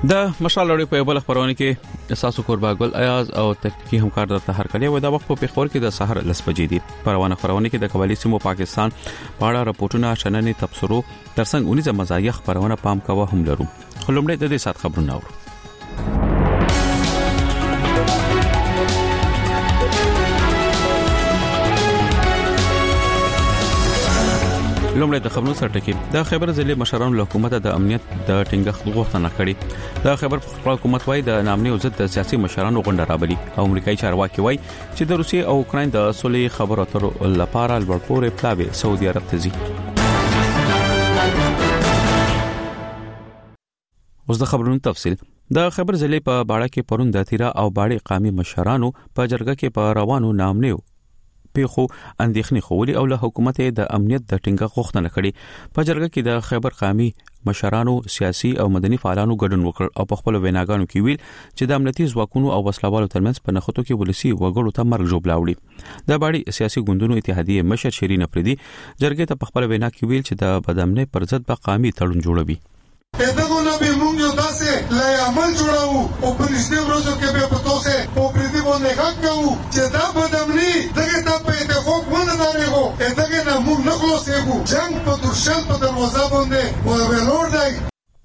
د مشال لړۍ په بل خبرونه کې اساسو قرباګل ایاز او تکنیکی همکار درته هر کله وي دا وخت په پیښور کې د سحر لسبجې دي پروانه خبرونه کې د قبایلی سیمو پاکستان پاړه راپورټونه شننې تبصرو ترڅنګ ونیزه مزایخ خبرونه پام کوه هم لرو خلومړی د دې سات خبرونه اورو لومړی د خبرونو سرټکی د خیبر ضلع مشرانو له حکومت د امنیت د ټینګښت غوښتنه کړې د خیبر حکومت وايي د نامني او ضد سیاسي مشرانو غونډه رابلی او امریکایي چارواکي وايي چې د روسیې او اوکرين د صلح خبرو اترو لپاره لوړپوړې پلاوي سعودي عرب ته ځي اوس د خبرونو تفصیل د خیبر ضلع په باړه کې پرون د تیرا او باړې قامي مشرانو په جرګه کې په روانو نامني پیخو اندېښنې خولي او له حکومت د امنیت د ټینګښت غوښتنه کړې په جرګه کې د خیبر قامي مشرانو سیاسي او مدني فعالانو ګډون وکړ او په خپل ویناګانو کې ویل چې د امنیتي ځواکونو او وسلوالو ترمنځ په نخښتو کې ولسی وګړو ته مرګ جوړ لاوړي د باړي سیاسي ګوندونو اتحادیه مشر شیرین افریدي جرګې ته په خپل وینا کې ویل چې د بدامنۍ پر ضد به قامي تړون جوړوي دغه نو به موږ یو داسې لای عمل جوړاو او په نشته ورځو کې به په توسه او پر دې باندې حق کوو چې دا بدامنۍ دغه ته په اتفاق ونه دارېغو دغه نه موږ نه خلاصېږو جنگ په درشل په دروازه باندې ورلور دی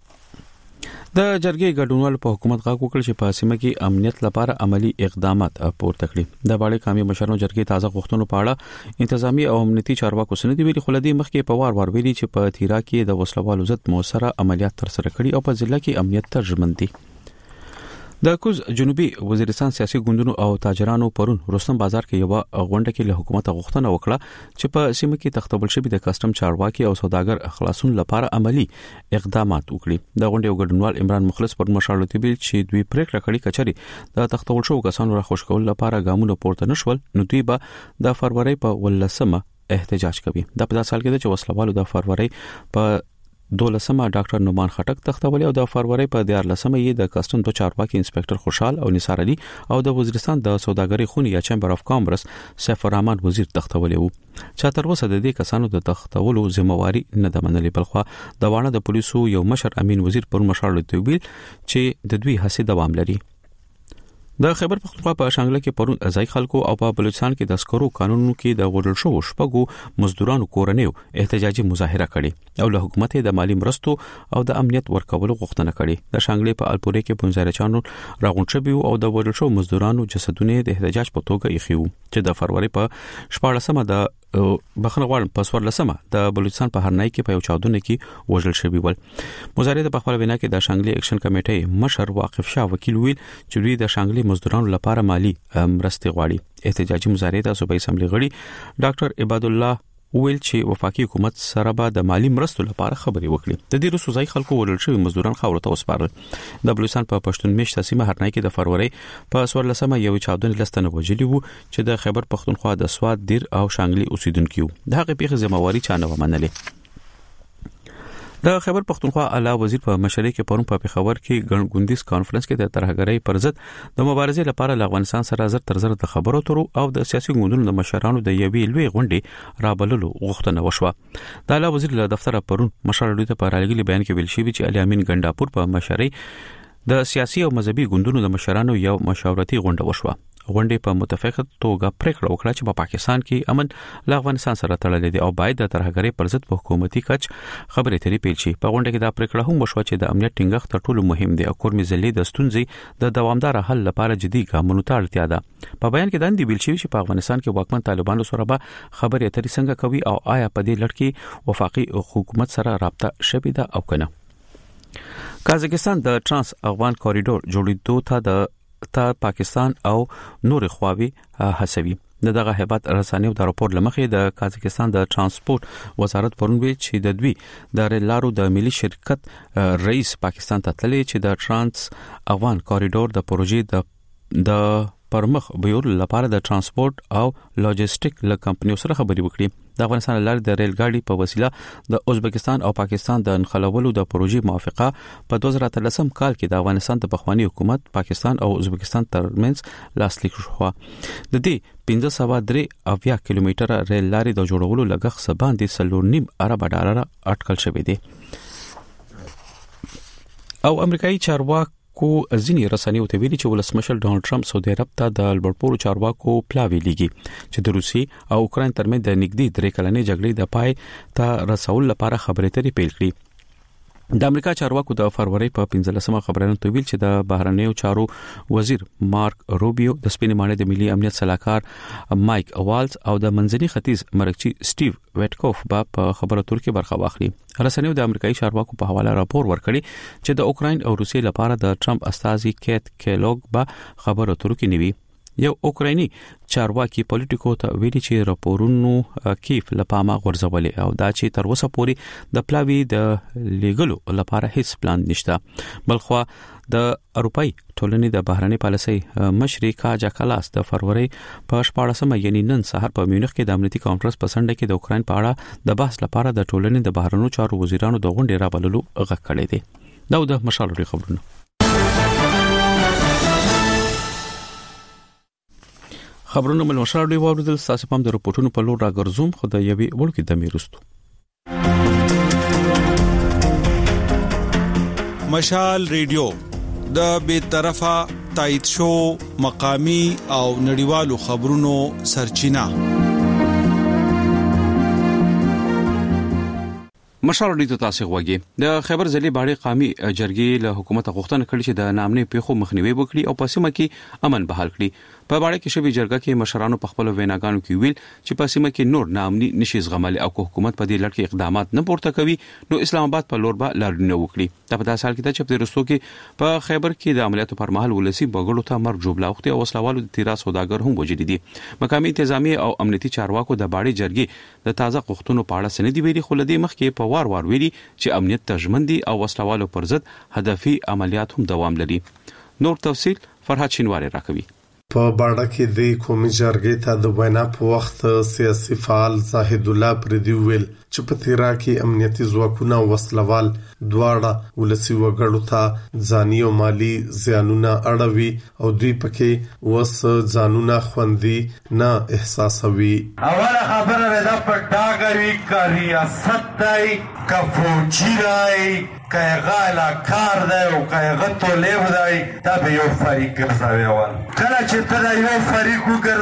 د جرګې ګډونوال په حکومت غاښ وکړ چې په سیمه کې امنیت لپاره عملی اقدامات پورته کړي د باړې قامي مشرانو جرګې تازه غوښتنو په اړه انتظامی او امنیتي چارواکو سند ویلي خلدي مخکې په وار ویلي چې په تیرا کې د وسلوالو ضد موثره عملیات تر سره کړي او په ضلع کې امنیت ترجمن دي د کوز جنوبي وزیرستان سیاسي ګوندونو او تاجرانو پرون رستم بازار کې یو غونډه کې له حکومت غوښتنه وکړه چې په سیمه کې تختبل شوی د کسٹم چارواکي او سوداګر خلاصون لپاره عملی اقدامات وکړي د غونډې ګډونوال عمران مخلص پر مشارلتي بیل چې دوی پریکړه کړې کچري د تختبل شو کسانو را خوشکول لپاره ګامونه پورته نشول نو دوی به د فروری په 18 احتجاج کوي د په سال کې د وسلوالو د فروری په 12 ډاکټر نومان خټک تختولي او د فروری په 14 یې د کسٹم تو چارواکي انسپکټر خوشحال او نثار علي او د وزیرستان د سوداګرۍ خونی یا چمبر اف کامرس سیف الرحمن وزیر تختولي وو چې تر اوسه د دې کسانو د تختولو ذمہواری نه د منلې بلخوا د وانه د پولیسو یو مشر امین وزیر پر مشارلته ویل چې د دوی هڅې دوام لري د خیبر پختونخوا په شانګله کې پرون ځای خلکو او په بلوچستان کې د سکرو قانونونو کې د وړل شو شپږو مزدورانو کورنیو احتجاجي مظاهره کړې او له حکومت د مالی مرستو او د امنیت ورکولو غوښتنه کړې د شانګله په الپورې کې پنځارچانو راغونډ شوی او د وړل شو مزدورانو جسدونه د احتجاج په توګه ایښیو چې د فروری په 14مه د بخنغوړ پسور لسمه د بلوچستان په هرنای کې په یو چاودنه کې وژل شوی ول مظاهره په خپل وینا کې د شانګلي اکشن کمیټې مشر واقف شاه وکیل ویل چې دوی د شانګلي مزدورانو لپاره مالی مرستې غواړي احتجاجي مظاهره د صوبایي اسمبلی غړي ډاکټر عباد الله ویل چې وفاقي حکومت سره به د مالی مرستو لپاره خبري وکړي د دې روسي خلکو ورل شوی مزدوران خاور ته وسپارل د بلوچستان په پښتون میشت سیمه هرنای کې د فروری په 14مه یو چاودنه لستنه وجلی وو چې د خیبر پښتونخوا د سواد دیر او شانګلي اوسیدونکو د هغه پیښه ذمہواری چانه ومنلې د خیبر پښتونخوا اعلی وزیر په مشرۍ کې پرون په پیښور کې ګوندیز کانفرنس کې د ترهګرۍ پر ضد د مبارزې لپاره له افغانستان سره زر تر زر د خبرو ترو او د سیاسي ګوندونو د مشرانو د یوې لوی غونډې رابللو غوښتنه وشوه د اعلی وزیر له دفتر پرون مشرانو ته په راغلي بیان کې ویل شوی چې علي امین ګنداپور په مشرۍ د سیاسي او مذهبي ګوندونو د مشرانو یو مشاورتي غونډه وشوه غونډې په متفقه توګه پریکړه وکړه چې په پاکستان کې امن له افغانستان سره تړلې دي او باید د ترهګرۍ پر ضد په حکومتي کچ خبرې اترې پیل شي په غونډه کې دا پریکړه هم وشوه چې د امنیت ټینګښت تر ټولو مهم دی او کورمي ځلې د ستونزې د دوامدار حل لپاره جدي ګامونو ته اړتیا ده په بیان کې دا اندی ویل شوی چې په افغانستان کې واکمن طالبانو سره به خبرې اترې څنګه کوي او آیا په دې لړ کې وفاقي حکومت سره رابطه شوي ده او کنه قازقستان د ترانس افغان کوریډور جوړېدو ته پاکستان او نور خواوی هڅوي دغه هیبت رسانیو د راپور لمخې د قازقستان د ترانسپورت وزارت پرون وی چې د دوی د لارو د ملي شرکت رئیس پاکستان ته تللی چې د ترانس افغان کوریډور د پروژې د پرمخ بیور لپاره د ترانسپورت او لاجستیک له کمپنیو سره خبري وکړي د افغانستان لارې د ریل ګاډي په وسیله د ازبکستان او پاکستان د انخلولو د پروژې موافقه په 2013 کال کې د افغانستان د پخوانی حکومت پاکستان او ازبکستان ترمنځ لاسلیک شو د دې 1503 کیلومتره ریل لارې د جوړولو لګښت باندې $3.5 ارب اټکل شوی دی او امریکایي چارواکو ځینې رسنیو ته ویلي چې ولسمشر ډونالد ټرمپ سعودي عرب ته د لوړپوړو چارواکو پلاوی لیږي چې د روسي او اوکرين ترمنځ د نږدې 3 کلنې جګړې د پای ته رسول لپاره خبرې اترې پیل کړې. د امریکا چارواکو د فروری په 15مه خبرونه تویل چې د بهرنیو چارو وزیر مارک روبیو د سپینمانه د ملي امنیت صلاحکار مایک والز او د منځني ختیځ مرکزی سټیو ویټکوف په خبرو اترو کې برخه واخلي. رسنیو د امریکایي چارواکو په حواله راپور ورکړي چې د اوکرين او روسیې لپاره د ټرمپ استازي کیت کیلوګ به خبرو اترو کې نیوي. یو اوکرایني چارواکي پولیټیکو ته ویلي چې راپورونو کیف لپاره غورځولې او دا چې تر اوسه پورې د پلاوی د لیګلو لپاره هیڅ پلان نشته. بلخو د اروپאי ټولنې د بهرنی پالیسۍ مشري کاجا کلاس د فروری په 14مه یعنی نن سهار په میونخ کې د امنیتي کانفرنس په سنډه کې د اوکرين په اړه د بحث لپاره د ټولنې د بهرنیو چارو وزیرانو د غونډې رابللو غږ کړی دی. دا د مشالوري خبرونه. خبرونه مل مشال دی واردل تاسو په د رپورټونو په لور راګرځوم خو د یوې وړکې د میرستو. مشال ریډیو د بې طرفه تایید شو مقامی او نړیوالو خبرونو سرچینه. مشال ریډیو تاسو غوږی د خبر ځلې باندې قومي جرګې له حکومت غوښتنه کړې چې د نامنې پیښو مخنیوي وکړي او په سیمه کې امن بحال کړي. په باندې کې شوی جرګه کې مشرانو په خپل ویناګانو کې ویل چې په سیمه کې نور نامني نشي زغمل او حکومت په دې لړ کې اقدامات نه پورته کوي نو اسلام آباد په لور به لارډونه وکړي. دا په داسې حال کې چې په رستو کې په خیبر کې د عملیاتو پر مهال ولسی بغړو ته مرګ جوړ لاوختي او وسلوالو د تیرا سوداګر هم وجدي دي. مقامي انتظامی او امنیتي چارواکو د باندې جرګې د تازه غوښتنو په اړه سندې ویلي خو لدی مخ کې په وار ویلي چې امنیت تضمین دي او وسلوالو پر ضد هدفي عملیات هم دوام لري. نور تفصيل فرحت شینواری راکوي. په باډه کې د قومي جرګې ته د وینا په وخت سیاسي فعال زاهد الله پردي ویل چې په تیرا کې امنیتي ځواکونه وسلوال دواړه ولسی وګړو ته ځاني او مالی زیانونه اړوي او دوی پکې وس ځانونه خوندي نه احساسوي. اوله خبره ده په ډاګوي کاریاست دی کفوچی دی کایغالا کار دی او کایغه تولیب دی دا به یو فریق ګرځاوي اول کله چې ته دا یو فریق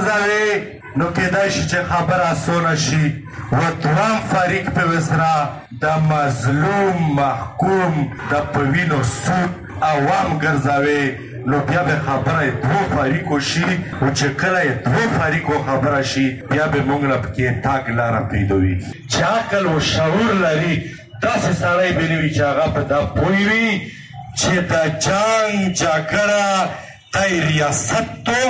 ګرځاوي نو کېدای شي چې خبره اسونه شي و دوام فریق په وسرا د مظلوم محکوم د پوینو سود عوام ګرځاوي نو بیا به خبره دوه فریقو شي او چې کله دوه فریقو خبره شي بیا به موږ له کې تاګ لاره پیدوي چې عقل او شعور لري داسې سړی بنوي چې هغه په دا پوه وي چې د جنګ جګړه د ریاست تو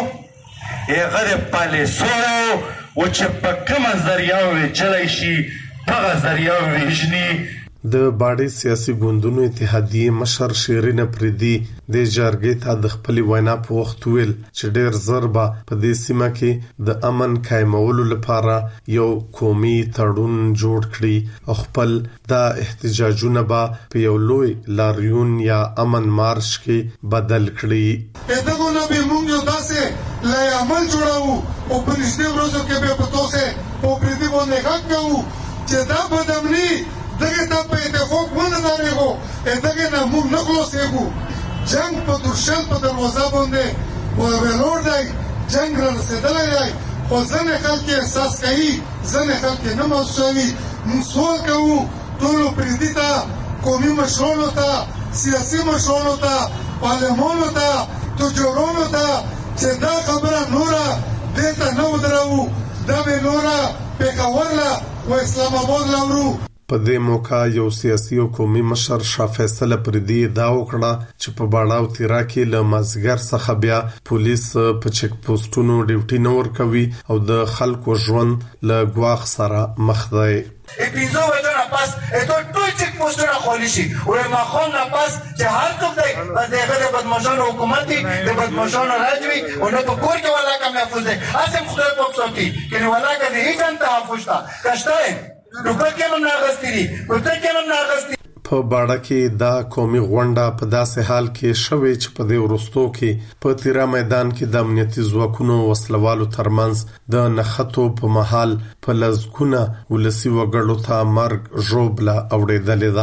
هغه د پالیسو او چې په کومه ذریعه ویچلی شي هغه ذریعه ویشني. د باډي سیاسي ګوندونو اتحادیه مشر شیرین پردي د جرګې ته د خپل وینا په وخت ویل چې ډېر ضربه په دې سیمه کې د امن قائمولو لپاره یو قومي تړون جوړ کړي او خپل د احتجاجونه به په یو لوی لاریون یا امن مارش کې بدل کړي. دغه نه به موږ یو داسې لای عمل جوړاو او په نږدې ورځو کې به په توسه او پردي باندې غږ کوو چې دا بدامني دغه ته په اتفاق ونه دارېږو دغه نه موږ نه خلاصېږو. جنګ په درشل په دروازه باندې ویلور دی جنګ را رسېدلی دی خو ځینې خلک احساس کوي ځینې خلک نه محسوسوي. موږ سوال کوو ټولو پردي ته قومي مشرانو ته سیاسي مشرانو ته پارلمانو ته تجارانو ته چې دا خبره نوره دې ته نه ودروو دا به نوره پېښور له و اسلام آباد لاورو. په دې موقع یو سیاسي او قومي مشر شاه فیصل پردي دا وکړه چې په باډا او تیرا کې له مازګر څخه بیا پولیس په چک پوسټونو ډیوټي نه ورکوي او د خلکو ژوند له ګواښ سره مخ دی. اپیزود ودونه پس ټول چک پوسټونه خالی شي او ماخوم نه پس چې هر څوک دی بس دغه د بدمعشانو حکومت دی د بدمعشانو راځوي او نه په کور کې ولا کم محفوظ دی اسم خدای په څوتي کې ولا کدي هیڅ نه تحفظ تا کشته نو په کوم ناغستی دي په کوم ناغستی. په باډه کې دا قومي غونډه په داسې حال کې شوې چې په دې ورستو کې په تیرا میدان کې د امنیتي ځواکونو وسلوالو ترمنځ د نخښتو په محل په لزګونه ولسی وګړو ته مرګ ژوبله اوړېدلې ده.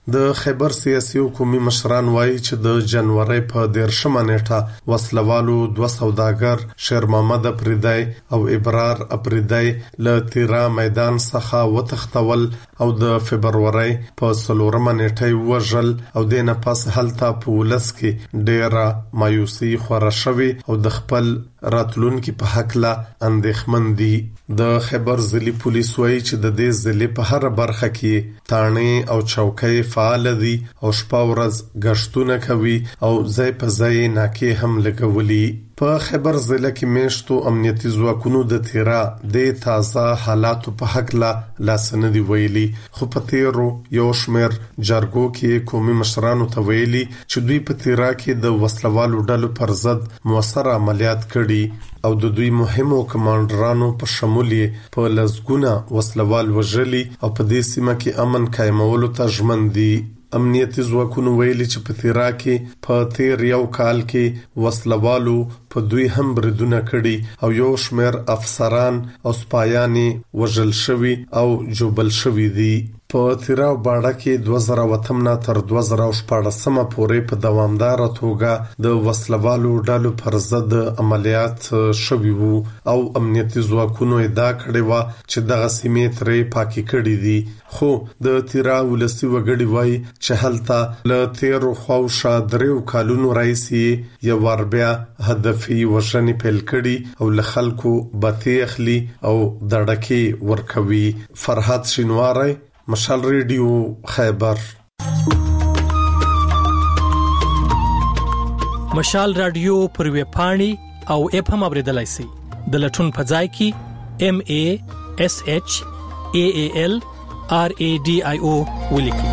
د خیبر سیاسي حکومي مشران وایي چې د جنوري په 13 نیټه وسلوالو 2 سوداګر شیر محمد افریدی او ابرار افریدی له تیرا میدان څخه وتښتول او د فبروري په 4 نیټه وژل او د نه پس هلته په ولس کې ډېره مایوسي خوره شوې او د خپل راتلونکي په حق لا اندېښمن دي. د خیبر ضلعي پولیس وایي چې د دې ضلع په هر برخه کې تانې او چوکۍ فعال دي او شپه ورځ گشتونه کوي او ځای په ځای ناکې هم لګولي. په خیبر ضلع کې میشتو امنیتي ځواکونو د تیرا د تازه حالاتو په حق لا لاسندي ویلي، خو په تیرو یو شمیر جرګو کې قومي مشرانو ته ویلي چې دوی په تیرا کې د وسلوالو ډلو پر ضد موثر عملیات کړي او د دوی مهمو کمانډرانو په شمول په لزګونه وسلوال وژلي او په دې سیمه کې امن قائمولو ته ژمن دي. امنیتي ځواکونو ویلي چې په تیرا کې په تیر یو کال کې وسلوالو په دوی هم بریدونه کړي او یو شمیر افسران او سپایان وژل شوي او جوبل شوي دي. په تیرا او باړه کې 2008 نه تر 2014 پورې په دوامدار توګه د وسلوالو ډلو پر ضد عملیات شوي وو او امنیتي ځواکونو ادعا کړې و چې دغه سیمې ترې پاکي کړې دي. خو د تیرا ولسی وګړي وایي چې هلته له تیرو خواوشا 3 کالونو راځي یو ور بیا هدفي وژنې پیل کړي او له خلکو بتی اخلي او دړکې ورکوي. فرحات شینواری، مشال ریډیو، خیبر. مشال رادیو پر ویب پاڼې او اپ هم اوریدلای شئ. د لټون په ځای کې MASHAALRADIO ولیکئ.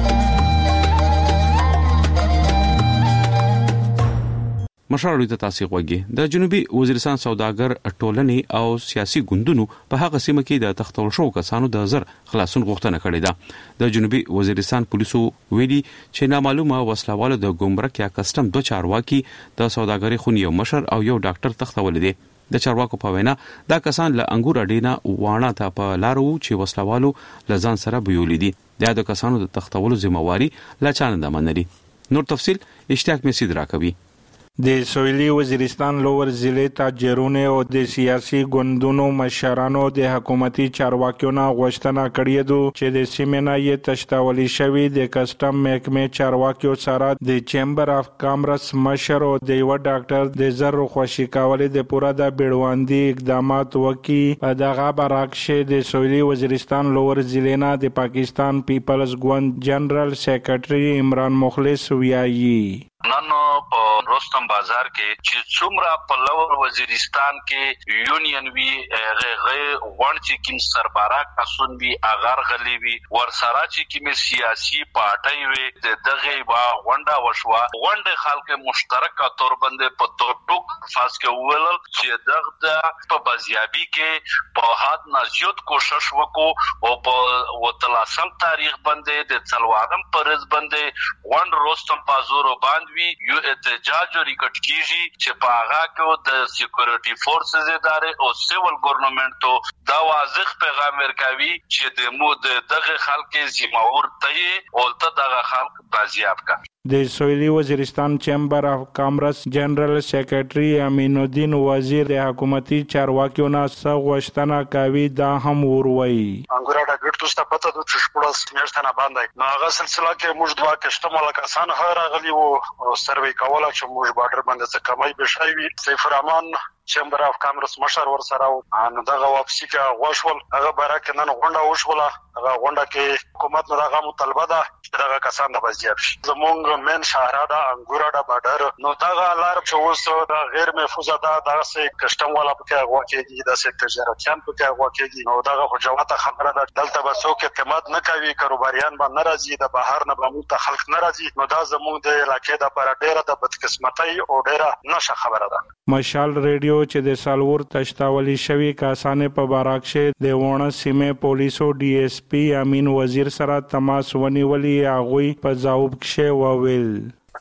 مشال ته تاسو غوږی د جنوبي وزیرستان سوداګر ټولنې او سیاسي ګوندونو په هغه سیمه کې د تختول شو کسانو د زر خلاصون غوښتنه کړې ده. د جنوبي وزیرستان پولیسو ویلي چې نامعلومه وسلوالو د ګمرک یا کسٹم 2 چارواکي د سوداګرۍ خونی یو مشر او یو ډاکټر تختول دي. د چارواکو په وینا دا کسان له انګور اډینا واڼه ته په لارو چې وسلوالو لزان سره بیولې دي. د کسانو د تختولو ذمہواری لا چانه د منري. نور تفصيل اشتیاق مسید راکوي. د سویلي وزیرستان لوور ضلع تاجرونو او د سیاسي ګوندونو مشرانو د حکومتي چارواکیونو غوښتنه کړې ده چې د سیمه یې تشتاولي شوی د کسٹم محکمې چارواکیو سره د چیمبر اف کامرس مشر او د یو ډاکټر د زر خوشي کولې د پوره د بیړواندي اقدامات وکي. په دغه برعکس د سویلي وزیرستان لوور ضلع نه د پاکستان پیپلز ګوند جنرال سیکریټري عمران مخلص ویایي نن په روستم بازار کې چې څومره په لوور وزیرستان کې یونین وی غیر وړ چې کوم سربارا کسون وی اگر غلی وی ورسره چې کوم سیاسي پارټي وی دغه وا غونډه وشوه غونډه خلک مشترک تور باندې په ټوک فاس کې ول چې دغه په بازیابی کې په حد نزيوت کوشش وکړو او په وتلاسم تاریخ باندې د څلوارم پرز باندې غونډ روستم بازار باندې یو احتجاج ریکټ کیږي چې په هغه کې د سکیورټي فورسز ادارې او سیول ګورنمنت ته دا واضح پیغام ورکوي چې د مود دغه خلک ذمہور ته او ته دغه خلک بازیاب کا. د سویلي وزیرستان چیمبر اف کامرس جنرال سیکریټري امین الدین وزیر د حکومتي چارواکیو نه غوښتنه کوي دا هم وروي. انګورا ډاکټر تاسو پته د چشپړس میاشتنه باندې نو هغه سلسله کې موږ دوا کشته ملکاسان راغلي وو سروي کوله چې موږ بارډر باندې څه کمای بشوي. سیف رحمان چیمبر اف کامرس مشر ور سره نو دغه واپسی کې غوښول هغه برکه نن غونډه وشوله. هغه غونډه کې حکومت نو دغه مطالبه ده چې دغه کسان د بازیاب شي. زمونږ من شهر دا انګورا دا بارډر نو دغه لار چې وسو دا غیر محفوظه ده دغه سه کسٹم والا په واقعي د سکتور تجارتيان په واقعي نو دغه خجوات خبره ده دلته به څوک اعتماد نه کوي کاروباریان به ناراضي د بهر نه به مو ته خلک ناراضي نو دا زموږ د علاقې د پر ډیره د بدقسمتۍ او ډیره نشه خبره ده. مشال ریډیو چې د سالور تشتاولی شوی کاسانه په باراکشه د وونه سیمه پولیسو ډي اس پی امین وزیر سره تماس ونیولې هغه په ځواب کې وویل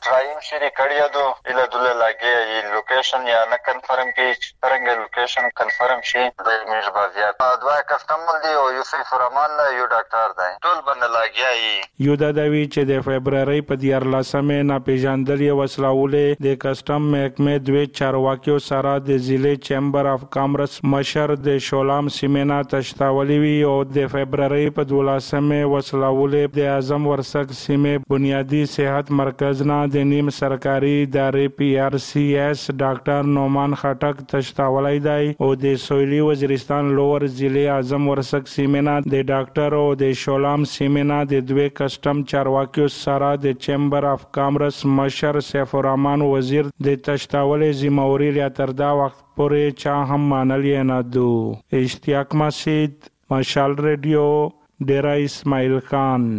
ټرایم شری کړی دو اله دله لاګي لوکیشن یا نه کنفرم کې څنګه لوکیشن کنفرم شي د میش بازیات دوا کسٹمر دی او یوسف رحمان یو ډاکټر دی ټول باندې لاګي یو د دوی چې د فبرवरी په 14مه ناپېژاندل وسلاولې د کسٹم محکمې دوی چارواکیو سره د ضلع چیمبر اف کامرس مشر د شولام سیمنا تشتاولی وی او د فبرवरी په 12مه وسلاولې د اعظم ورسک سیمه بنیادی صحت مرکز نه د نیم سرکاري ادارې PRCS ډاکټر نومان خټک تشتاولی دی او د سویلي وزیرستان لوور ضلع اعظم ورسک سیمنا د ډاکټر او د شولام سیمنا د دوی کسٹم چارواکیو سره د چیمبر اف کامرس مشر سیف الرحمن وزیر د تشتاولې ذمہواری لا تر دا وخت پورې چا هم مانلې نه دو. اشتیاق مسجد، مشال ریډیو، ډیرا اسماعیل خان.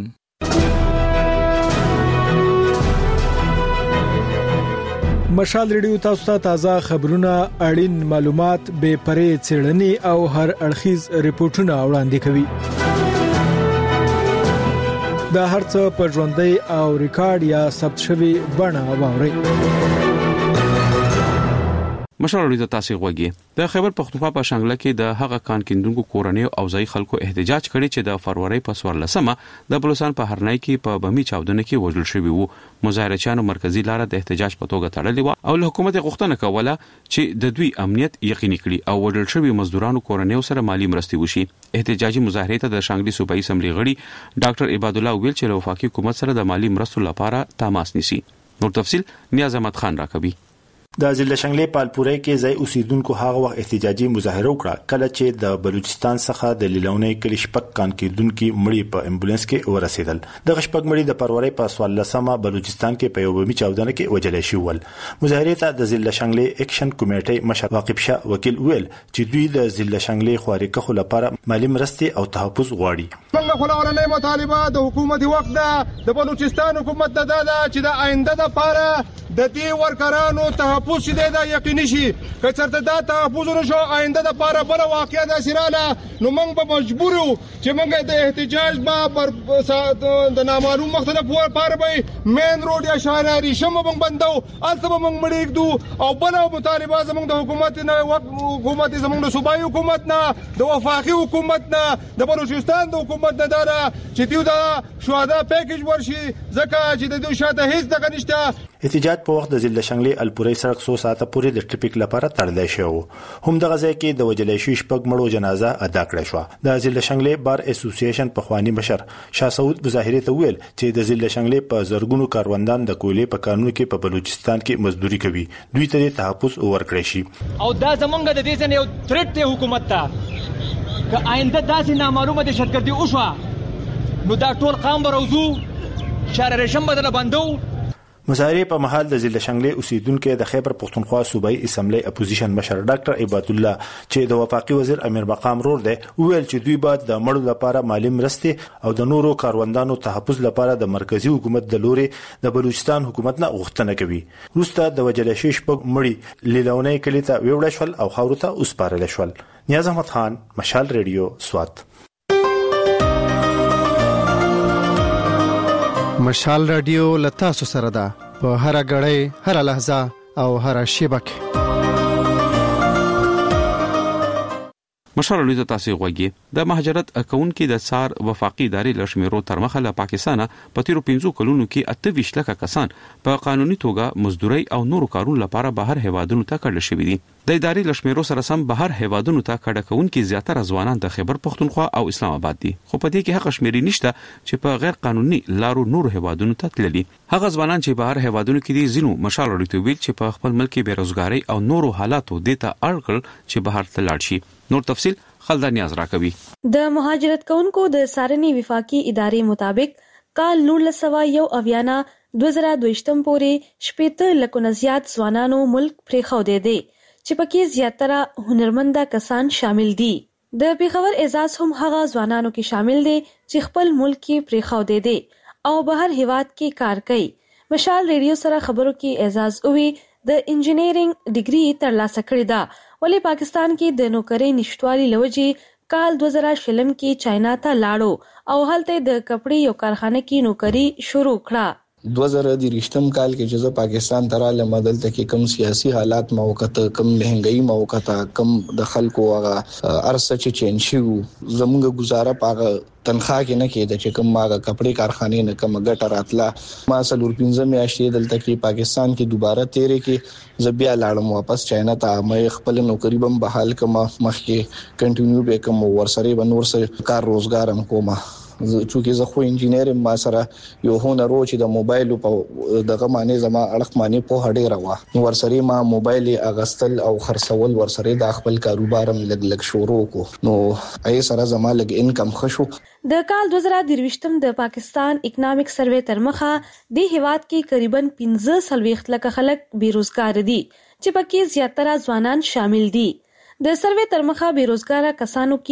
مشال ریډیو تاسو ته تازه خبرونه، اړین معلومات، بې پرې څېړنې او هر اړخیز ریپورتونه وړاندې کوي. دا هرڅه په ژوندۍ او ریکارډ یا ثبت شوی بڼه واورئ. مشال ریډیو تاسو غوږی د خیبر پختونخوا په شانګله کې د هغه کان کیندونکو کورنۍ او ځای خلکو احتجاج کړي چې د فروری په 14مه د بلوچستان په هرنای کې په بمی چاودنه کې وژل شوی وو. مظاهرچیانو مرکزی لار د احتجاج په توګه تړلې و او له حکومت غوښتنه کوله چې د دوی امنیت یقیني کړي او وژل شوی مزدورانو کورنۍ سره مالی مرستې وشي. احتجاجي مظاهره ته د شانګلي صوبایي اسمبلی غړي ډاکټر عباد الله ویل چې له وفاقي حکومت سره د مالی مرستو لپاره تماس نیسي. نور تفصيل نیاز احمد خان راکوي. د ضلع شنګلې پالپورې کې ځای اوسیدونکو هغه وخت احتجاجي مظاهره وکړه کله چې د بلوچستان څخه د لیلونې کلی شپک کان کېدونکو مړي په امبولانس کې ورسېدل. د شپک مړي د فروری په 14مه بلوچستان کې په یو بمی چاودنه کې وژل شول. مظاهره ته د ضلع شنګلې اکشن کمیټې مشر واقف شاه وکیل ویل چې دوی د ضلع شنګلې خوارکه لپاره مالی مرستې او تحفظ غواړي. موږ خلانه مطالبه د حکومت وخت د بلوچستان حکومت د چې د آینده لپاره د دې ورکرانو تحفظ شې د یقیني شي. که چېرته دا تحفظ نشو آینده د لپاره بل واقعیا د سراله نو موږ به مجبور یو چې موږ د احتجاج به د نامعلوم مختلف لپاره به مین روډ یا شهراري شمه موږ بندو البته موږ مړ کېدو او بل مطالبه زموږ د حکومت نه حکومت زموږ د صوبایي حکومت نه د وفاقي حکومت نه د بلوچستان د حکومت نه دا چې دیو دا شهدا پیکیج ورشي ځکه چې د دوی شاته هیڅ دغه نشته. احتجاج په وخت د ضلع شنګلې الپورې سړک 100 ساعته پورې د ټریفیک لپاره تړل شو. هم دغه ځای کې د وجلې شو شپږ مړو جنازه ادا کړې شو. د ضلع شنګلې بار اسوسییشن په خواني مشر شاه سعود مظاهره ته ویل چې د ضلع شنګلې په زرګونو کاروندان د کویلې په کانونو کې په بلوچستان کې مزدوري کوي. دوی ته تحفظ ورکړي شي او دا زمونږ د دې څخه یو تھریټ ته حکومت ته که آینده داسې نامعلومه د شرکتي وشو نو دا ټول قام بروزو شهر رشم بدل بندو. مظاهره په محل د ضلع شنګلې اوسیدونکو د خیبر پختونخوا صوبایي اسمبلی اپوزیشن مشر ډاکټر عباد الله چې د وفاقي وزیر امیر مقام رور دی ویل چې دوی باید د مړو لپاره مالی مرستې او د نورو کاروندانو تحفظ لپاره د مرکزی حکومت د لوري د بلوچستان حکومت نه غوښتنه کوي. وروسته د وجل شیش په مړي لیلونې کلی ته ویوړل شول او خاورو ته وسپارل شول. نیاز احمد خان، مشال ریډیو، سوات. مشال رادیو لتا سره ده په هر غړې هر لحظه او هر شیبه کې. مشال ریډیو تاسو غوږی د مهاجرت اکاونټ کې د سار وفاقي ادارې لشمیرو تر مخه له پاکستانه په تیرو 15 کلونو کې 28 لک کسان په قانوني توګه مزدوري او نورو کارونو لپاره بهر هوادونو ته کډل شوی دي. د ادارې لشمیرو سره سم بهر هوادونو ته کډه کوونکې زیاتره ځوانان د خیبر پختونخوا او اسلام آباد دي. خو په دې کې حق شمیري نشته چې په غیر قانوني لارو نورو هوادونو ته تللي. هغه ځوانان چې بهر هوادونو کې دي زینو مشال ریډیو ویل چې په خپل ملک کې بیروزګاری او نورو حالاتو دته اړکل چې بهر ته لاړ شي. نور تفصيل خلدا نیاز راکوي. د مهاجرت کونکو د سارنی وفاقي ادارې مطابق کال 1991 2022 پورې 70 لکه زیات ځوانانو ملک پرېخو دي چې پکې زیاتره هنرمنده کسان شامل دي. د پیښور اعزاز هم هغه ځوانانو کې شامل دي چې خپل ملک کې پرېخو دي او بهر هیواد کې کار کوي. مشال ریډیو سره خبرو کې اعزاز اووي د انجینرینګ ډیګري ترلاسه کړې ده ولې پاکستان کې د نوکری نشټوالي لوجې کال 2000 کې چاینا ته لاړو او هلته د کپړې یو کارخانه کې نوکری شروع کړه. 2023 کال کې چې پاکستان تراله مدل ته کې کم سیاسي حالات موقته کم مهنګي موقته کم د خلکو هغه ارسه چې چینج شو زموږ گزاره پاغه تنخواه کې نه کېده چې کوم ماګه کپڑے کارخانه نه کوم ګټه راتله ما سلور 15 میاشتې دلته کې پاکستان کې دوباره تیرې کې زبیا لاړم واپس چاینا ته مې خپل نوکری بم بحال کما مخکې کنټینیو به کوم ورسره بنور سره کار روزګار هم کومه چونکه زه خو انجینر ما سره یو هنر چې د موبایل په دغه معنی زما اړخ معنی په هډه راوا ورسره ما موبایل اغستل او خرڅول ورسره د خپل کاروبارم لګ شروع کو نو ای سره زما لګ انکم خشو د کال 2023 د پاکستان اکونومیک سروې تر مخه د هیواد کې تقریبا 15 لک خلک بیروزګار دي چې پکې زیاتره ځوانان شامل دي د سروې تر مخه بیروزګار کسانو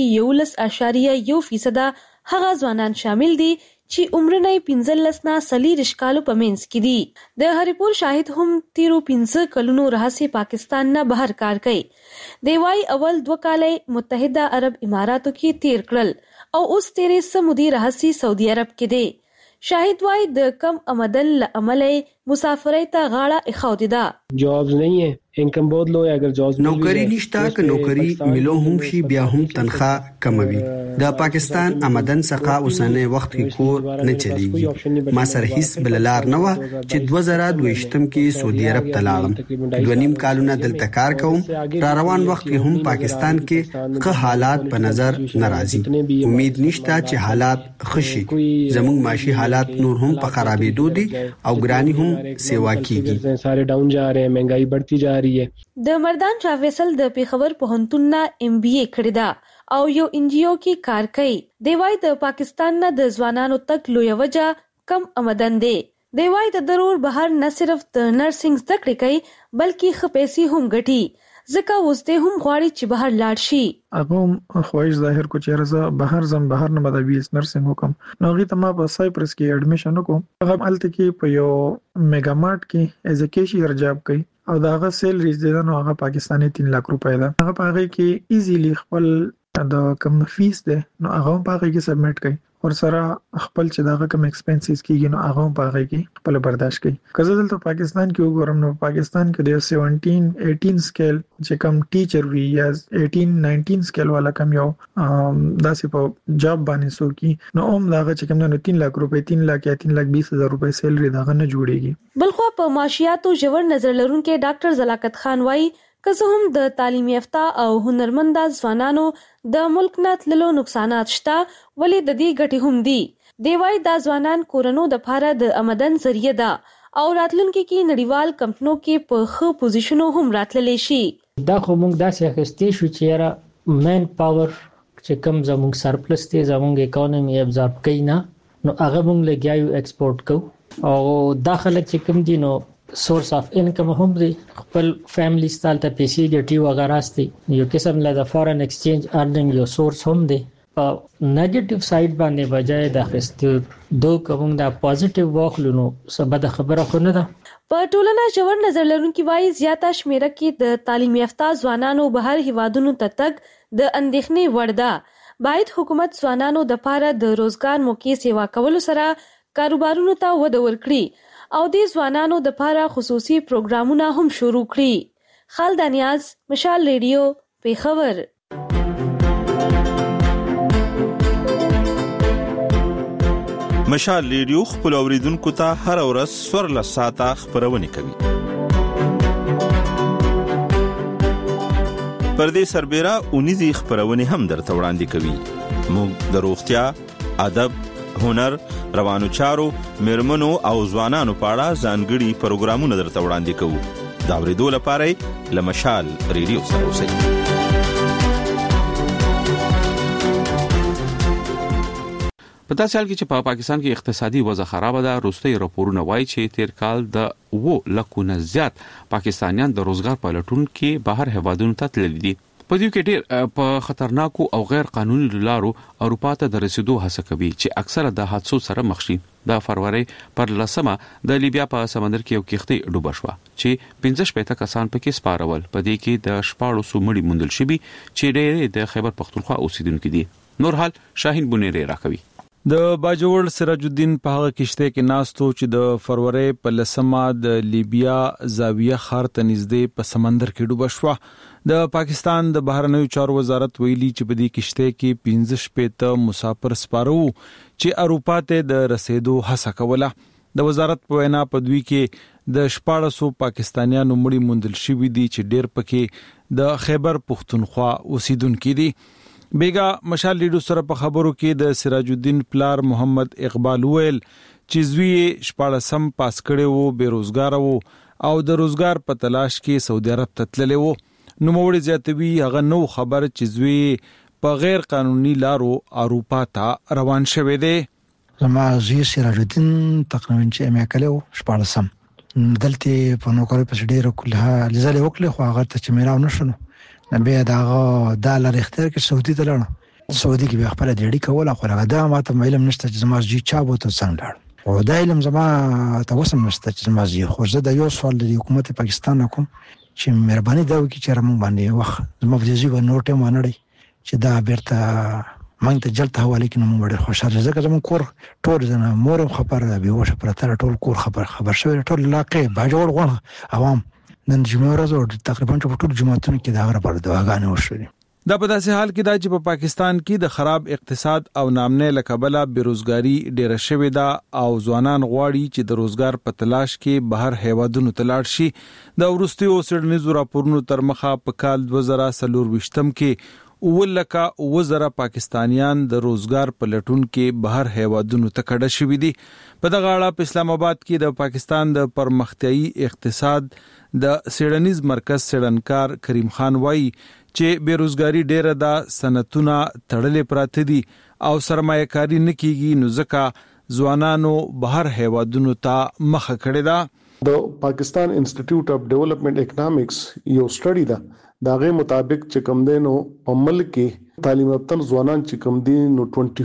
کې 11.1% هغه ځوانان شامل دي چې عمر نه 15 نه 40 کالو په منځ کې دي د هریپور شاهد هم تیرو 15 کلونو راهسي پاکستان نه بهر کار کوي دی وايي اول 2 کال متحده عرب اماراتو کې تیر کړل او اوس تیرې سمودي راهسي سعودي عرب کې دي شاهد وايي د کم آمدن لعمل مسافرۍ ته غاړه اخاودي دا جابز नहीं है इनकम बहुत लो है अगर जॉब्स नौकरी نشته ک نوکری ملو هم شي بیا هم تنخواه کموي د پاکستان آمدن څخه اوسنه وخت کې کور نه چلیږي ما سره هیڅ بللار نه و چې 2022 کې سعودي عرب ته لاړم 2.5 کالونه دلته کار کوم را روان وخت کې هم پاکستان کې ښه حالات په نظر ناراضي امید نشته چې حالات خشي زموږ معاشي حالات نور هم په خرابېدو دي او ګرانی هم سیوا کیږي سارے ډاون جا رہے ہیں महंगाई बढ़ती जा रही है د مردان شاه فیصل د پیښور پوهنتون نه MBA کړی دا او یو NGO کې کار کوي دی وايي د پاکستان نه د ځوانانو تک لوی وجه کم آمدن دی دی وايي د ضرور بهر نه صرف د نرسنګ زده کړې کوي بلکې خپېسي هم ګټي ځکه وسته هم غواړي چې بهر لاړ شي هغه خواهش ظاهر کو چې رضا بهر نه مده بیس نرسنګ وکم نو غي ته ما په سایپرس کې اډمیشن وکم هغه الته کې په یو میگا مارټ کې ایز ا کیشیر جاب کوي او داغه سیلریز دي نو هغه پاکستاني 3 لک روپۍ ده هغه په هغه کې ایزیلی خپل د کم فیس ده نو هغه په هغه کې سبمټ کوي ور سره خپل چې داغه کم ایکسپنسز کیږي نو هغه په هغه کې خپل برداشت کوي کزه دلته پاکستان کې وګورم نو پاکستان کې د 17 18 سکیل چې کم ټیچر وی یا 18 19 سکیل والا کم یو داسې په جاب باندې سو کی نو هم داغه چې کم نه 3 لک روپۍ 3 لک یا 3 لک 20,000 روپۍ سیلری داغه نه جوړيږي بلخو په معاشياتو ژور نظر لرونکو ډاکټر زلاقت خان وايي که څه هم د تعلیم یافته او هنرمند ځوانانو د ملک نه تللو نقصانات شته ولې د دې ګټې هم دي دی وايي دا ځوانان کورونو د لپاره د آمدن ذریعہ ده او راتلونکي کې نړیوال کمپنیو کې په ښه پوزیشنو هم راتللی شي دا خو موږ داسې اخیستې شو چې یاره مین پاور چې کم زموږ سرپلس دی زموږ اکانومي ابزارب کوي نه نو هغه موږ لګیاو ایکسپورت کوو او دا خلک چې کم دي نو سورس اف انکم هم دی خپل فیملی ستال ته پیسې ګټي وغیرہ ستي یو قسم له فارن ایکسچینج ارننګ یو سورس هم دی په نیگیټیو سایډ باندې بجای د خستو دو کوم دا پوزټیو واخلونو سبا د خبره خو نه ده په ټولنه ژور نظر لرونکي وایي زیاته شمیره کې د تعلیم یافته ځوانانو بهر هیوادونو ته تګ د اندېښنې وړ ده باید حکومت ځوانانو د لپاره د روزګار موقع سیوا کولو سره کاروبارونو ته وده ورکړي او د ځوانانو د لپاره خصوصي پروګرامونه هم شروع کړي خالد نیاز مشال ریډیو پیښور مشال ریډیو خپل اوریدونکو ته هر ورځ سور لساته خبرونه کوي پردې سربېره اونیزي خبرونه هم درته وړاندې کوي موږ د روغتیا ادب هنر روانو چارو مرمنو او ځوانانو په اړه ځانګړي پروګرامونه درته وړاندې کوو دا ورېدو لپاره لمشال ریډیو سره اوسئ په داسې حال کې چې په پاکستان کې اقتصادي وضع خراب ده روستي راپورونه وایي چې تیر کال د 2 لکونه زیات پاکستانیان د روزګار په لټون کې بهر هیوادونو ته تللي دي په دې کې ډېر په خطرناکو او غیر قانوني لارو اروپا ته د رسیدو هڅه کوي چې اکثره د حادثو سره مخ شي د فروری پر لسمه د لیبیا په سمندر کې یو کښتۍ ډوبه شوه چې 15 کسان پکې سپارول په دې کې د 14 مړي موندل شوي چې ډېر د خیبر پختونخوا اوسیدونکو دي نور حال شاهین بونیری راکوي د باجوړ سراج الدین په هغه کشته کې ناستو چې د فروری په لسمه د لیبیا زاویه خار ته نږدې په سمندر کې ډوب شو. د پاکستان د بهرنیو چارو وزارت ویلي چې په دې کشته کې 15 شپېته مسافر سپاره وو چې اروپا ته د رسیدو هڅه کوله. د وزارت په وینا په دوی کې د 1400 پاکستانیانو مړي موندل شوي دي چې ډېر پکې د خیبر پختونخوا اوسیدونکو دي. بیګا مشال لیډو سره په خبرو کې د سراج الدین پلار محمد اقبال ویل چې زوی 14 پاس کړي وو، بیروزګار وو او د روزګار په تلاش کې سعودي عرب ته تللی وو. نو موړي زیاتوي هغه نو خبر چې زوی په غیر قانوني لارو اروپا ته روان شوی دی. زما زوی سراج الدین تقریبا چې امکلو 14 دلته په نوکری په ډیره کله لزله وکړه خو هغه ته چې میراو نشو بیا داغه دالر اختیار کې سعودي ته لاړ. سعودي کې بیا خپل ډیډي کوله خو هغه دا ماته علم نشته چې زما زوی چا بوته څنګه لاړ او دا علم زما ته وسم نشته چې زما زوی خو زه د یو سوال د حکومت پاکستان کوم چې مهرباني دا وکړي چې رمون باندې وخت زما په ځای باندې نوټه مانړي چې دا بیرته مونږ ته جلته حواله کې نو موږ ډېر خوشاله ځکه زموږ کور ټول زنه مور خبره به وشه پر تر ټول کور خبر شوی ټول علاقې باجوړ غون عوام نن جمعه ورځ تقریبا ټول جمعهتون کې دا غره پر دواګانې وشوي. دا په داسې حال کې دا چې په پاکستان کې د خراب اقتصاد او نامنه لکبله بیروزګاری ډیره شوې ده او ځوانان غواړي چې د روزګار په تلاش کې بهر هیوادونو ته لاړ شي. د ورستیو سړنیزو راپورونو تر مخه په کال 2024 کې 9,000 پاکستانیان د روزګار په لټون کې بهر هیوادونو ته کډه شوي دي. په دغه اړه په اسلام آباد کې د پاکستان د پرمختیایي اقتصاد د سیړنیز مرکز سیړنکار کریم خان وایي چې بیروزګاری ډیره ده، صنعتونه تړلې پراته دي او سرمایه کاری نه کیږي، نو ځکه ځوانانو بهر هیوادونو ته مخه کړې ده. د پاکستان انسټیټیوټ اف ډیولپمنٹ اکونومکس یو سټډي ده، داغه مطابق چې کم دینو په ملک کې تعلیم یافته ځوانان چې کم دي نو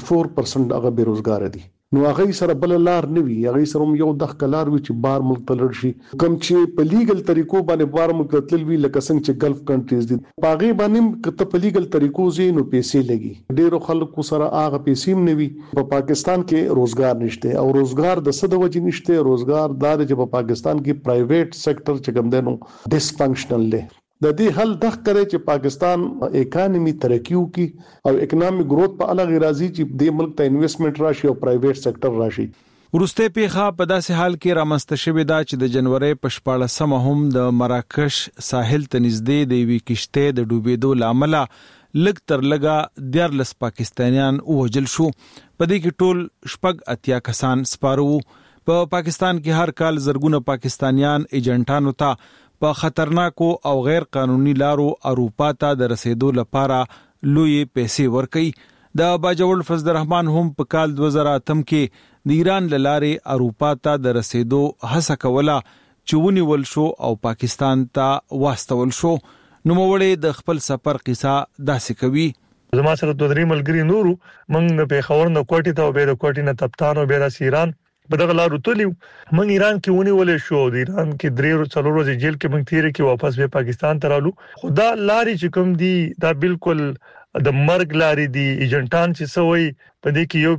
24% هغه بیروزګار دي. نو هغه سره بل لار نه وی، هغه سره یو د خلار وی چې بار ملک ته لړ شي، کم چې په لیګل طریقو باندې بار ملک ته تلل وی لکه څنګه چې گلف کنټریز دي پاغي باندې کته په لیګل طریقو زینو پیسې لګي. ډیرو خلکو سره هغه پیسې نه وی. په پاکستان کې روزګار نشته او روزګار د صد وجې نشته. روزګار دار چې په پاکستان کې پرایویټ سېکټر چې کوم دینو ډیسفنکشنل دی. د دې حل دغه کوي چې پاکستان اکانومي ترقیو کی او اکونومیک گروث په الګ راځي چې د ملک ته انویسټمنټ راشي او پرایویټ سېکټر راشي. ورسته پیخه په داسې حال کې رامنځته شوې ده چې د جنوري په 14 هم د مراکش ساحل ته نږدې د وی کشته د ډوبېدو لامل لګ تر لګه 14 پاکستانیان وژل شو. په دې کې ټول شپږ اتیا کسان سپارو. په پاکستان کې هر کال زرګونه پاکستانیان ایجنټانو ته په خطرناکو او غیر قانوني لارو اروپا ته د رسیدو لپاره لوی پیسې ورکي. د باجوړ فضل الرحمن هم په کال 2008 کې د ایران لارې اروپا ته د رسیدو هڅه کوله چې ونیول شو او پاکستان ته واستول شو. نو موړې د خپل سفر قصه داسې کوي. زما سره دوه درې ملګری نورو موږ د پیښور نه کوټې ته او به د کوټې نه تپتان او به د ایران په دغه لارو تلیو. موږ ایران کې ونیول شو، د ایران کې 3 ورځې جیل کې موږ تیر کې واپس به پاکستان ته رالو. خدا لارې چې کوم دي دا بالکل د مرګ لارې دي. ایجنټان چې سوي په دې کې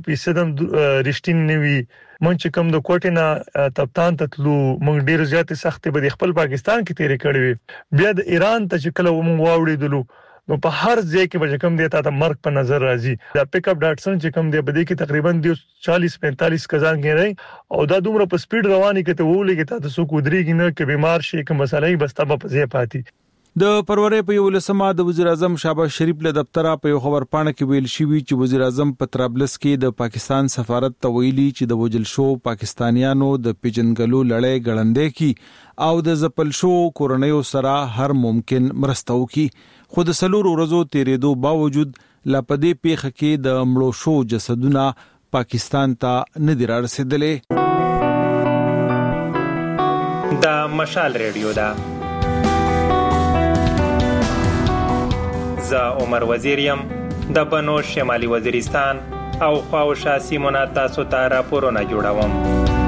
1% رښتین نیوي. موږ چې کوم د کوټې نه تپتان ته تلو موږ ډیر زیات سخت به خپل پاکستان کې تیر کړی وي. بیا د ایران ته چې کله موږ واوړېدلو نو په هر ځای کې به کوم دی ته مرګ په نظر راځي. دا پک اپ ډاټسن چې کوم دی په دې کې تقریبا 40-45 کسان کې او دا دومره په سپیډ رواني کې ته وولې کې ته سو کودريږي نه کې بیمار شي کې مسلې بس تبه په ځای پاتې. د فروری په 11مه د وزیر اعظم شهباز شریف له دفتره په یو خبر پاڼه کې ویل شوی چې وزیر اعظم په طرابلس کې د پاکستان سفارت ته ویلي چې د وجل شو پاکستانیانو د پیجنګلو لړۍ غړندې کی او د زپل شو کورنیو سره هر ممکن مرسته وکي. خو د سلور ورځو تیرېدو باوجود لا پدې پیښه کې د مړو شو جسدونه پاکستان ته نه دي رسیدلې. د مشال ریډیو دا زه عمر وزیر یم د بنو شمالي وزیرستان او خواوشا سیمونه تاسو ته راپورونه جوړوم.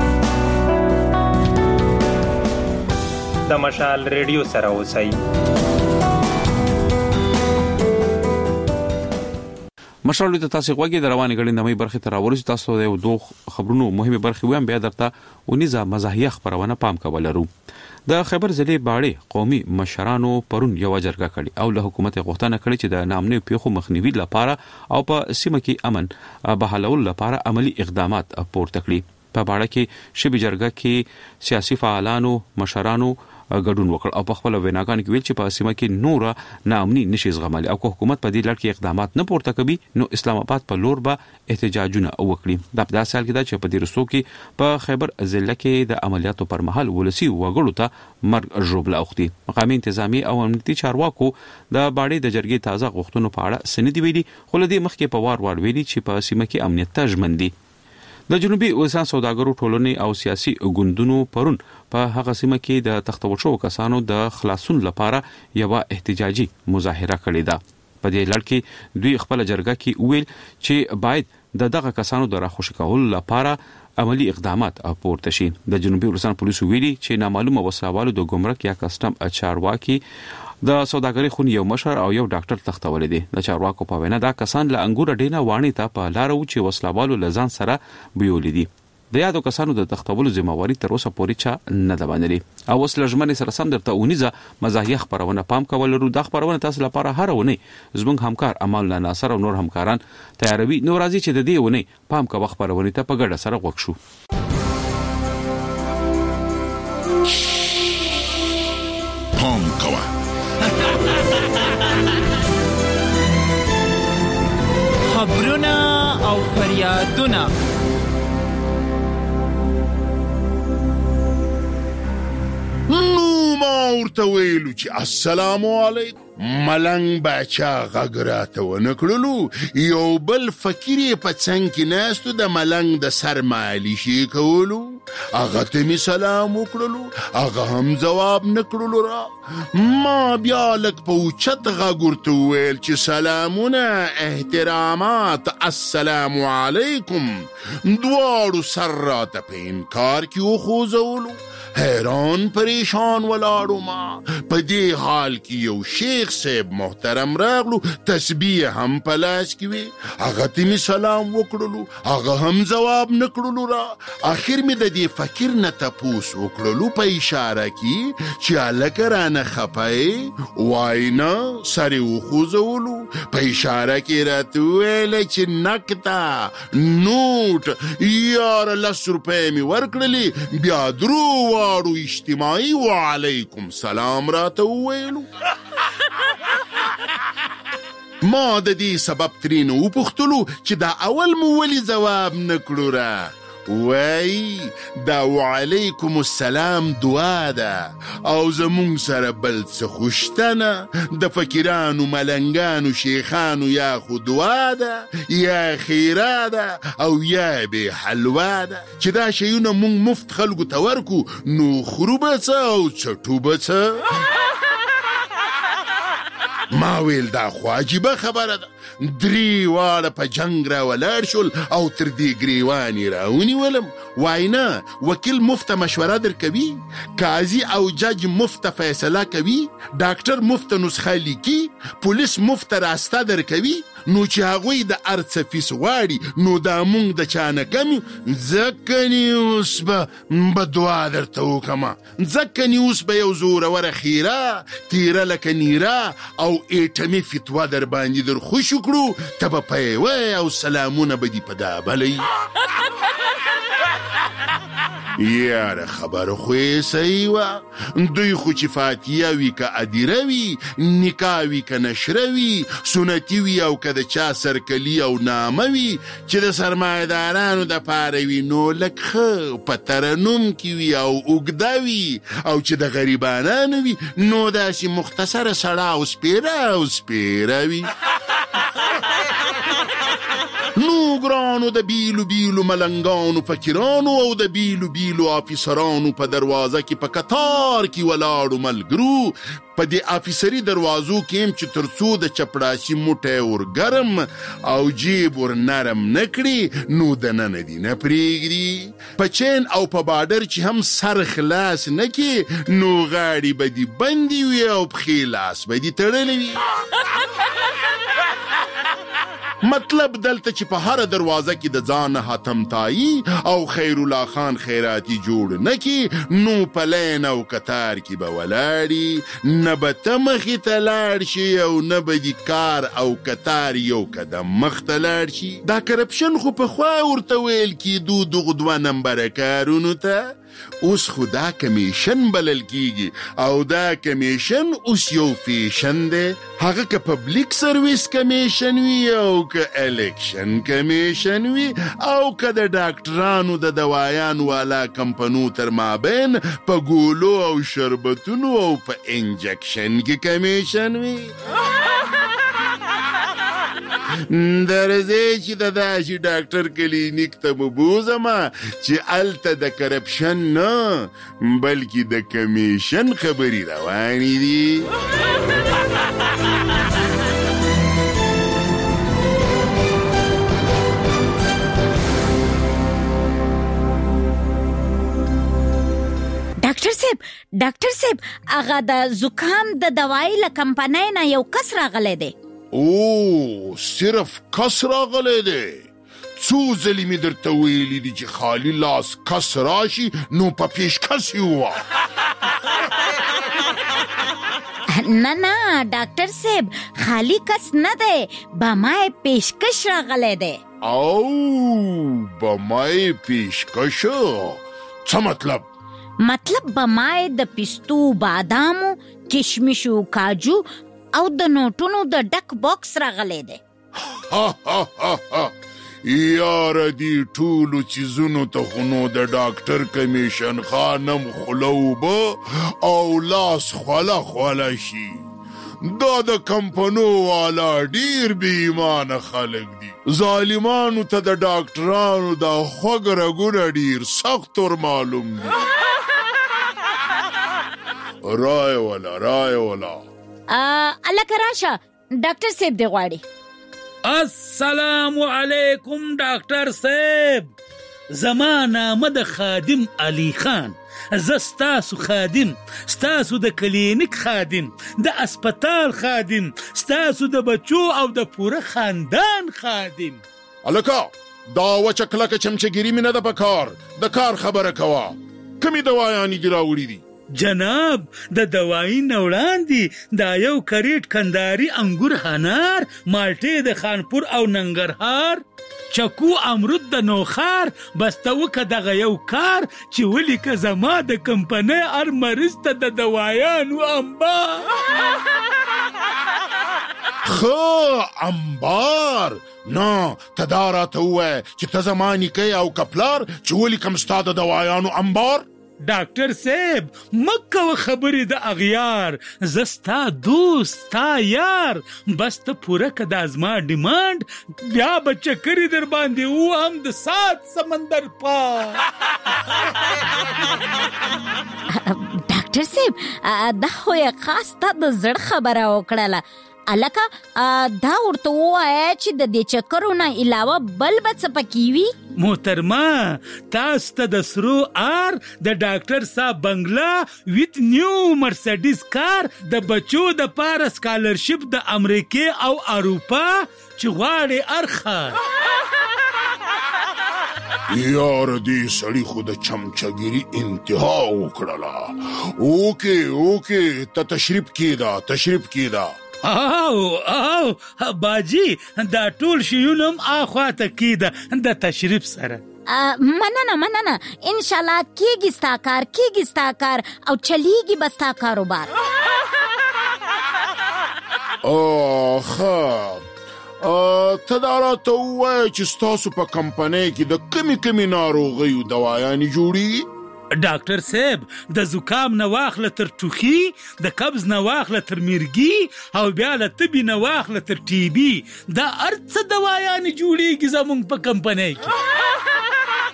د مشال ریډیو سره اوسئ. مشرلو ته تاسو غوږی د روانې غړي نمې برخه تر اورس تاسو د دوه خبرونو مهمه برخه ویم بیا درته ونیزه مزاحیه خبرونه پام کولرو. د خیبر ضلع باړې قومي مشرانو پرون یو جرګه کړي او له حکومت غوښتنه کړې چې د نامنې پیښو مخنیوي لپاره او په سیمه کې امن بحالول لپاره عملی اقدامات پورته کړي. په باړه کې شبي جرګه کې سیاسي فعالانو مشرانو ګډون وکړ او په خپل ویناګان کې ویل چې په سیمه کې نور ناامني نشي زغمالي او حکومت په دې لړ کې اقدامات نه پورته کوي نو اسلام آباد په لور به احتجاجونه وکړي. دا په داسې حال کې ده چې په دې رسو کې په خیبر ضلع کې د عملیاتو پر مهال ولسی وګړو ته مرګ ژوبله اوختي. مقامي انتظامی او امنیتي چارواکو د باړې د جرګې تازه غوښتنو په اړه سندې ویلي خو له دې مخکې په وار ویلي چې په سیمه کې امنیت ته ژمن دي. د جنوبي وزان سوداګرو ټولنې او سیاسي ګوندونو پرون په هغه سیمه کې د تختول شو کسانو د خلاصون لپاره یو احتجاجي مظاهره کړې ده. په دې لړ کې دوی خپل جرګه کې ویل چې باید دغه کسانو د راخوشي کولو لپاره عملی اقدامات پورته شي. د جنوبي وزان پولیسو ویلي چې نامعلومه وسلوالو د ګمرک یا کسټم چارواکي د سوداګرۍ خونې یو مشر او یو ډاکټر تختولې دي. د چارواکو په وینا دا کسان له انګور ډینه وانی ته په لار و چې وسلوالو لزان سره بیولې دي. د یادو کسانو د تختولو ذمہواری تر اوسه پورې چا نه ده منلې. او اوس لږمنې سره سم درته ونیزه مزاحیه خبرونه پام کولرو. د خبرونه تاسو لپاره هر ونی زموږ همکار امان الله ناصر او نور همکاران تیاروي. نو راځي چې د دې ونی پام کوه خبرونه ته په ګډه سره غوښ شو. پام کوه خبرونه او فریادونه نو ما ورته ویلو چې السلام علیکم. ملنګ بچا غږ راته ونه کړلو. یو بل فقیر په څنګ کې ناستو د ملنګ د سر مالشي کولو. هغه ته مې سلام وکړلو هغه هم جواب نه کړلو. را ما بیا لږ په اوچت غږ ورته وویل چې سلامونه احترامات السلام علیکم. دواړو سر راته په انکار کې وخوځولو. حیران پریشان ولاړو. ما په دې حال کې یو شیخ صاحب محترم راغلو تسبیح هم په لاس کې وي. هغه ته مې سلام وکړلو هغه هم جواب نه کړلو. را اخر مې د دې فقیر نه تپوس وکړلو په اشاره کې چې هلکه رانه خفه وای نه سر یې وخوځولو. په اشاره کې راته وویله چې نکته نوټ یاره 10 روپۍ مې ورکړلې. بیا درو واړو اجتماعي وعلیکم سلام راته وویلو. ما د دې سبب ترېنه وپوښتلو چې دا اول مو ولې جواب نه کړو. را وای دا وعلیکم السلام دعا ده او زمونږ سره بل څه خوشتنه د فقیرانو ملنګانو شیخانو یا خو دعا ده یا خیره ده او یا به حلوا ده چې دا شیونه مونږ مفت خلکو ته ورکو نو خورو به څه او چټو به څه. ما ویل دا خو عجیبه خبره ده. 3 واړه په جنگ را ولاړ شول او تر دې ګریوانې را ونیولم. وای نه وکیل مفته مشوره درکوي قاضي او جج مفته فیصله کوي ډاکټر مفته نسخه لیکي پولیس مفته راسته درکوي. نو چې هغوی د هر څه فیس غواړي نو دا مونږ د چا نه کم یو. ځکه نی اوس به دعا درته وکړمه. ځکه نی اوس به یو زوروره خیره تیره لکه نیره او ایټمي فتوا در باندې در خوش کړو. ته به پیوی او سلامونه به دي په دا بلی. یاره خبر خو یې صحیح وه. دوی خو چې فاتحه وي که ادیره وي نکاح وي که نشره وي سنتي وي او که د چا سرکلي او نامه وي چې د سرمایه‌دارانو دپاره وي نو لږ ښه په ترنم کې وي او اوږده وي او چې د غریبانانو وي نو داسې مختصره سړه او سپیره وي. نو ګرانو د بیلو بیلو ملنګانو فقیرانو او د بیلو بیلو آفیسرانو په دروازه کې په کتار کې ولاړو ملګرو. په دې آفیسري دروازو کې هم چې تر څو د چپړاسي موټی ور ګرم او جیب ور نرم نه کړي نو دننه دي نه پرېږدي. په چین او په باډر چې هم سر خلاص نه کړي نو غاړې به دي بندې وي او پښې لاس به دي تړلې وي. مطلب دلته چې په هر دروازه کې د ځان حاتم تایی او خیر الله خان خیراتی جوړ نکي نو پلین او قطار کې به ولاړی نه به ته مخې ته لاړ شي او نه به دي کار او قطار یو قدم مخ ته لاړ شي. دا کرپشن خو پخوا ورته ویل کېدو دغو 2 نمبره کارونو ته، اوس خو دا کمیشن بلل کیږي او دا کمیشن اوس یو فیشن دی. هغه که پبلیک سرویس کمیشن وي او که الیکشن کمیشن وي او که د ډاکټرانو د دوايانو والا کمپنو تر مابین په ګولو او شربتونو او په انجکشن کې کمیشن وي. درځي چې د داسې ډاکټر کلینیک ته مبوزما چې الته د کرپشن نه بلکې د کمیشن خبرې روانې دي. ډاکټر صاحب هغه د زکام د دوايي له کمپنۍ نه یو کس راغلی دی. او صرف کس راغلی دی؟ څو ځلې مې درته ویلي دي چې خالی لاس کس راشي نو په پیشکش یې ووایه. نه ډاکټر صاحب خالی کس نه دی، بمای پیشکش راغلی دی. او بمای پیشکش څه مطلب؟ مطلب بمای د پستو، بادامو، کشمشو، کاجو او د نوټونو د ډک باکس راغلی دی. یاره دی ټولو چیزونو ته خو نو د ډاکټر کمیشن خانم خوله اوبه او لاس خوله شي. دا د کمپنو والا ډیر بې ایمانه خلک دي. ظالمانو ته د ډاکټرانو دا خوږ رګونه ډیر سخت ور معلوم دي. رای ولا الکه راشه ډاکټر صاحب دی غواړي. السلام علیکم ډاکټر صاحب، زما نامه د خادم علي خان، زه ستاسو خادم، ستاسو د کلینیک خادم، د اسپتال خادم، ستاسو د بچو او د پوره خاندان خادم. الکه دا وچه کلکه چمچګیري مې نه ده په کار، د کار خبره کوه. کمی دوايانې دي راوړي دي؟ جناب د دوايي نه وړاندې دا یو کریټ کنداري انګور هنار، مالټې د خانپور او ننګرهار، چکو امرود د نوخار، بس ته وکه دغه یو کار چې ولیکه زما د کمپنۍ هر مریض ته د دوايانو انبار. انبار؟ نه ته دا راته ووایه چې ته زما نیکه او کپلار چې ولیکم ستا د دوايانو انبار. ډاکټر صاحب مکه خبرې د اغیار، زه ستا دوست ستا یار، بس ته پوره که دا زما ډیمانډ، بیا به چکرې در باندې و هم د سات سمندر پار. ډاکټر صاحب دا خو یې خاص تا د زړه خبره وکړله. الکه دا ورته ووایه چې د دې چکرو نه علاوه بل به څه پکې وي. محترمه تاسو ته د سرو آر، د ډاکټر صاحب بنگلا ویت نیو مرسډیز کار، د بچو د پاره سکالرشپ د امریکې او اروپا چې غواړي ارخه. یار دی سړی خو د چمچګیری انتها وکړله. اوکې ته تشریف کیدا. او باجی دا ټول شیونه هم اخواته کیده د تشریف سره. مننه ان شاء الله کیږي ستا کار او چلیږي بس تا کاروبار. ته دا راته ووایه چې ستاسو په کمپنۍ کې د کمی ناروغیو دوايانې جوړي؟ ډاکټر صاحب د زکام نه واخله تر ټوخي، د قبض نه واخله تر مرګي او بیا له تبي نه واخله تر ټي بي، دا ارڅ دوايانې جوړيږي زمونږ په کمپنۍ کې.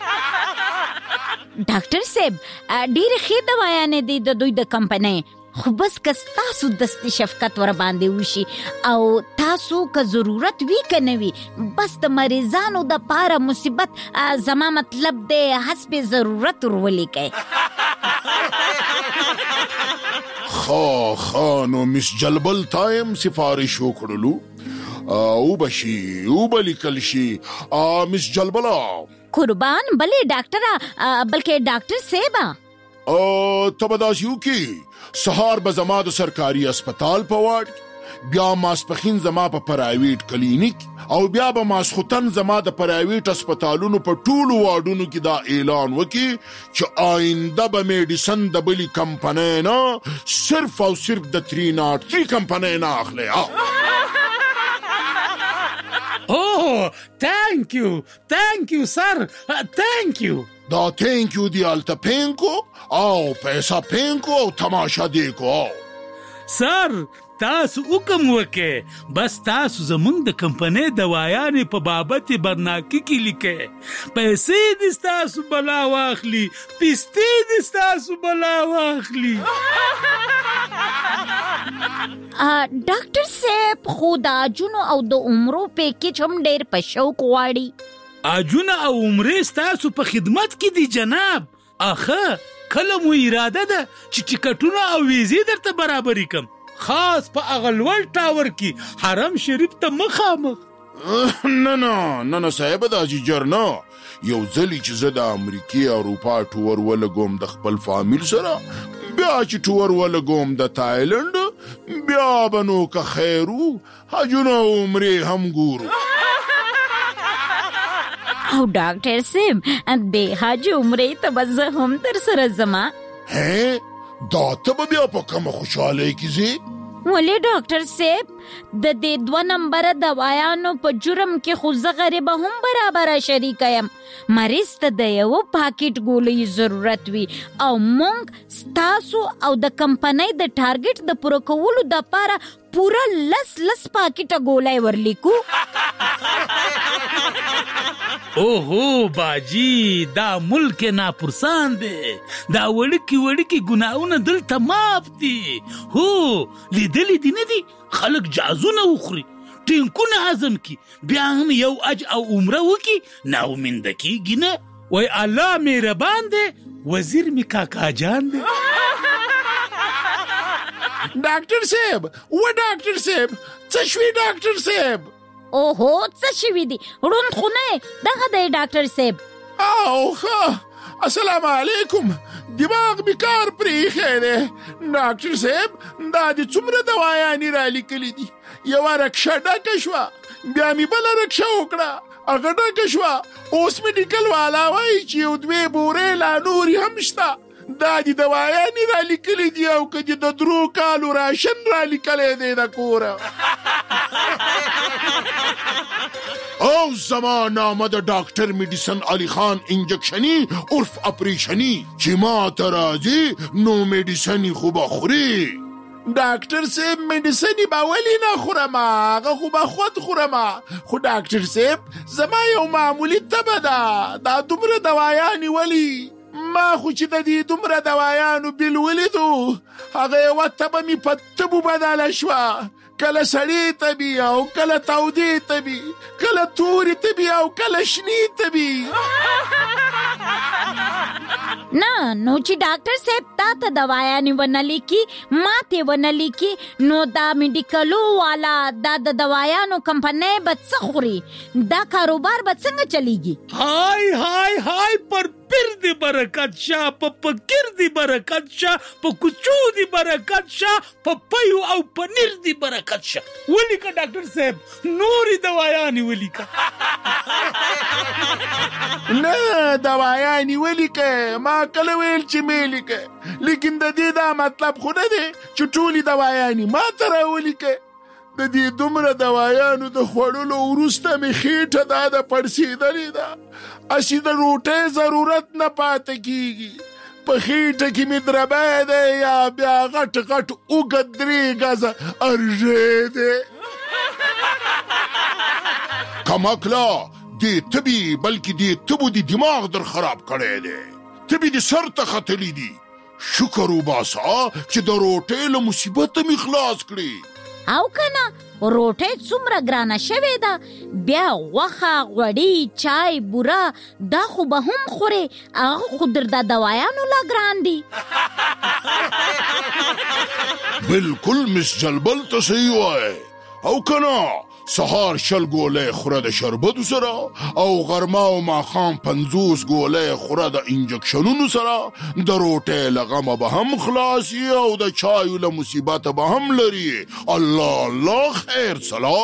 ډاکټر صاحب ډېر ښې دوايانې دي د دوی د کمپنۍ، خو بس که تاسو دستي شفقت ور باندې وشي او تاسو که ضرورت وی کنه وی بس د مریضانو د پاره مصیبت زما مطلب دی حسب ضرورت ورولې خو نو مس جلبل تایم سفارش وکړلو. او بلیکل شي مس جلبلا قربان بلې ډاکټره بلکې ډاکټر سیبا تبداسیو کی سهار به زما د سرکاري اسپیټال په واډ بیا ماسپخین زما په پرایویټ کلینیک او بیا به ماسختن زما د پرایویټ اسپیټالونو په ټولو واډونو کې دا اعلان وکي چې آینده به میډیسن د بلی کمپنۍ نه صرف او صرف د 303 کمپنۍ نه اخلي thank you sir thank you دا thank you دی الته پینکو او پیسا پینکو او تماشا دیکو سر تاسو حکم وکې بس تاسو زمونږ د کمپنۍ دوايانې په بابت برناکي کې لیکې پیسې دې تاسو بلا واخلي پستې دې تاسو بلا واخلي ډاکټر صاحب خدا جنو او د عمرو پیکیج هم ډېر په شوق غواړي اجونه او عمرې تاسو په خدمت کې دي جناب اخه کله مو اراده ده چې ټیکټونه او ویزې درته برابرې کم خاص په اغلول ټاور کې حرم شریف ته مخامخ نه صاحب دا جیجر نه یو ځلی چې زه د امریکای اروپا ټور ولګوم د خپل فامیل سره بیا چې ټور ولګوم د تایلند بیا بنو که خیرو حجونه عمرې هم ګورو او ډاکټر صاحب د حج عمرې ته به زه هم در سره زما دا ته به بیا په کومه خوشحالۍ کې ځې ولې ډاکټر صاحب د دې 2 نمبره دوايانو په جرم کې خو زه غریبه هم برابره شریکه یم مریض ته د یو پاکټ ګولۍ ضرورت وي او مونږ ستاسو او د کمپنۍ د ټارګټ د پوره کولو دپاره پوره لس پاکټه ګولۍ ورلیکو اوهو باجی دا ملک ناپرسان دی دا وړکی ګناونه دلته معاف دي هو لیدلی دي نه دي خلک جازونه وخوري ټینکونه هضم کی بیا هم یو اج او عمره وکي ناامید کیږي نه وای الله مهربان دی وزیر می کاکا جان دی ډاکټر صاحب څه شوي ډاکټر صاحب اوهو څه شوي دي روند خو نه دغه دی ډاکټر صاحب اوه السلام علیکم دماغ می کار پریښی دی ډاکټر صاحب دا د څومره دوايانې را لیکلي دي یوه رکشه ډکه شوه بیا مې بله رکشه وکړه هغه ډکه شوه اوس میډیکل والا وایي چې 2 بورې لا نورې هم شته دا د دوايانې را لیکلي دي او که د 3 کالو راشن را لیکلی دی د کوره او زما نامه د ډاکټر میډیسن علي خان انجکشني عرف اپریشني چې ما ته راځي نو میډیسني خو به خوري ډاکټر صاحب میډیسني به ولې نه خورم هغه خو به خود خورم خو ډاکټر صاحب زما یو معمولي تبه ده دا دومره دوايانې ولې ما خو چې د دې دومره دوايانو بیل ولیدو هغه یوه تبه مې په تبو بدله شوه کله سړې تبي او کله تودې تبي کله تورې تبي او کله شنې تبي نه نو چې ډاکټر صاحب تا ته دوايانې ونه لیکي ما ته ونه لیکي نو دا میډیکلو والا دا د دوايانو کمپنۍ به څه خوري دا کاروبار به څنګه چلیږي هاي پر پیر دی برکت شاه په پکیر دی برکت شاه په کوچو دی برکت شاه په پيو او پنیر دی برکت شاه ولیکه ډاکټر صاحب نوري دوايانې ولیکه نه دوايانې ولیکه ما کله ویل چې مې لیکه لیکن د دې دا مطلب خو نه دی چې ټولې دوايانې ما ته راولیکه د دې دومره دوايانو د خوړلو وروسته مې خېټه دا د پړسېدلې ده اسی د روټۍ ضرورت نه پاتې کیږي په خېټه کې مې دربی دی یا بیا غټ اوږد 3 ګزه ارژې دی کمکلا دې تبي بلکې دې تبو دې دماغ در خراب کړی دی تبي دې سر ته ختلی دي شکر وباسه چې د روټۍ له مصیبته مې خلاص کړي او کنه روټۍ څومره ګرانه شوې ده بیا غوښه غوړي چای بوره دا خو به هم خوري هغه خو در د دوايانو لا ګران دي بالکل مس جلبل ته صحیح وای او کنه سهار 20 ګولۍ خوره د شربتو سره او غرمه او ماښام 50 ګولۍ خوره د انجکشنونو سره، د روټۍ له غمه به هم خلاص یې او د چایو له مصیبته به هم لري. الله الله خیر سلا.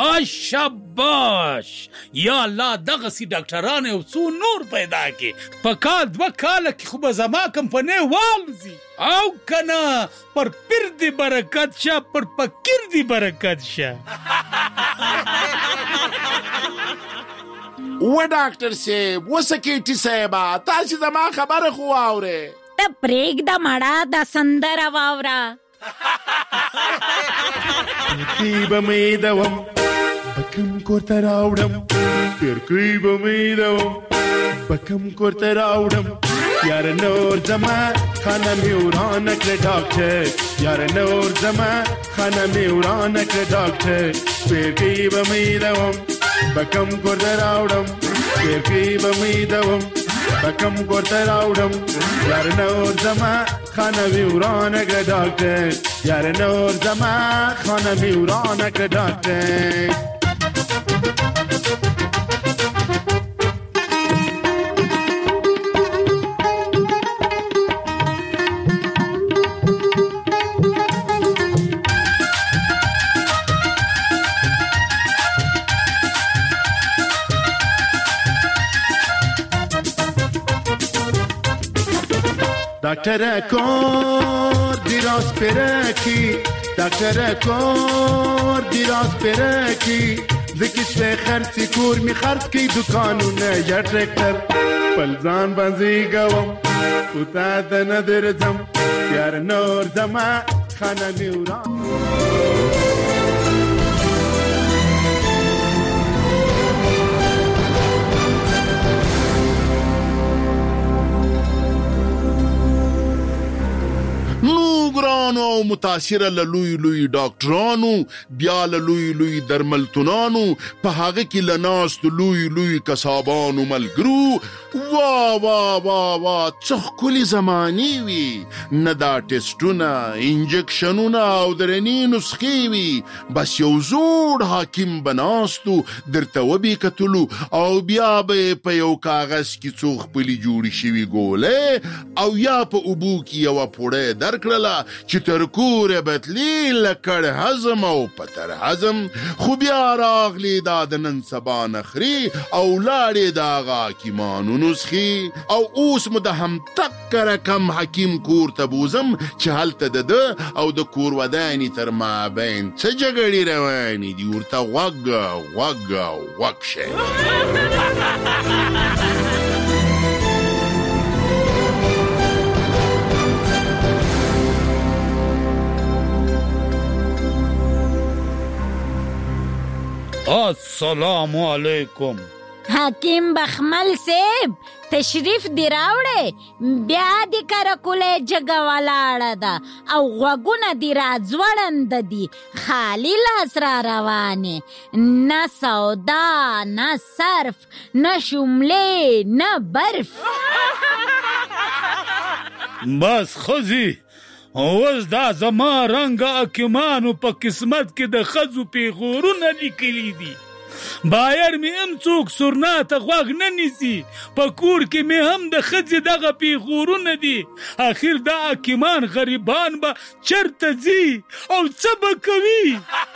شاباش یا الله دغسی ډاکټران او څو نور پیدا کې په کال 2 کال کې خو به زما کمپنی والوزي او کنه پر پیر دی برکت شه پر فقیر دی برکت شه. و ډاکټر صاحب و سکیټي صاحب تاسو زما خبره خو واوره ته پرېږده مړه دا سندره واوره. به مې دوم بکم کورته راوړم پیرکۍ به مې دوم بکم کورته راوړم یار نور زما خانه مې ورانه کړه ډاکټر یار نور زما خانه مې ورانه کړه ډاکټر پیرکۍ به مې دوم بکم کورته راوړم پیرکۍ به مې دوم بکم کورته راوړم یار نور زما خانه مې ورانه کړه ډاکټر یار نور زما خانه مې ورانه کړه ډاکټر. دکتر کور دیراز پرکی دکتر کور دیراز پرکی زکشوی خرسی کور می خرس کی دکانونه یا ترکتر پلزان بنزی گوم کتا دن درزم یار نور زما خانه میوران. ګرانو او متاثره له لوی لوی ډاکټرانو بیا له لوی لوی درملتونانو په هغه کې له ناستو لوی لوی کسابانو ملګرو وا وا وا وا څه ښکلې زمانې وي نه دا ټسټونه انجکشنونه او درنې نسخې وي بس یو زوړ حاکم به ناستو درته وبې کتلو او بیا به په یو کاغذ کې څو خپلې جوړې شوي ګولۍ او یا په اوبو کې یوه پوړۍ درکړله چې تر کوره بتلی لکړ هضم او پتر هضم خو بیا راغلی دا د نن سبا نخري او لاړې د هغه حکیمانو نسخې او اوس مو د همتک رقم حکیم کور ته بوزم چې هلته د ده او د کور ودانې تر مابین څه جګړې روانې دي ورته غوږ غوږ غوږ شئ. السلام علیکم. حکیم بخمل صاحب تشریف دی راوړې بیا دی کرکولې جګه ولاړه ده او غوږونه دی راځوړنده دي خالی لاس را روانې نه سودا نه صرف نه شملې نه برف. بس خزی اوس دا زما رنګ حکیمانو په قسمت کې د ښځو پیغورونه لیکلي دي. بایر مې هم څوک سورناته غوږ نه نیسي په کور کې مې هم د ښځې دغه پیغورونه دي. اخر دا حکیمان غریبان به چرته ځي او څه به کوي؟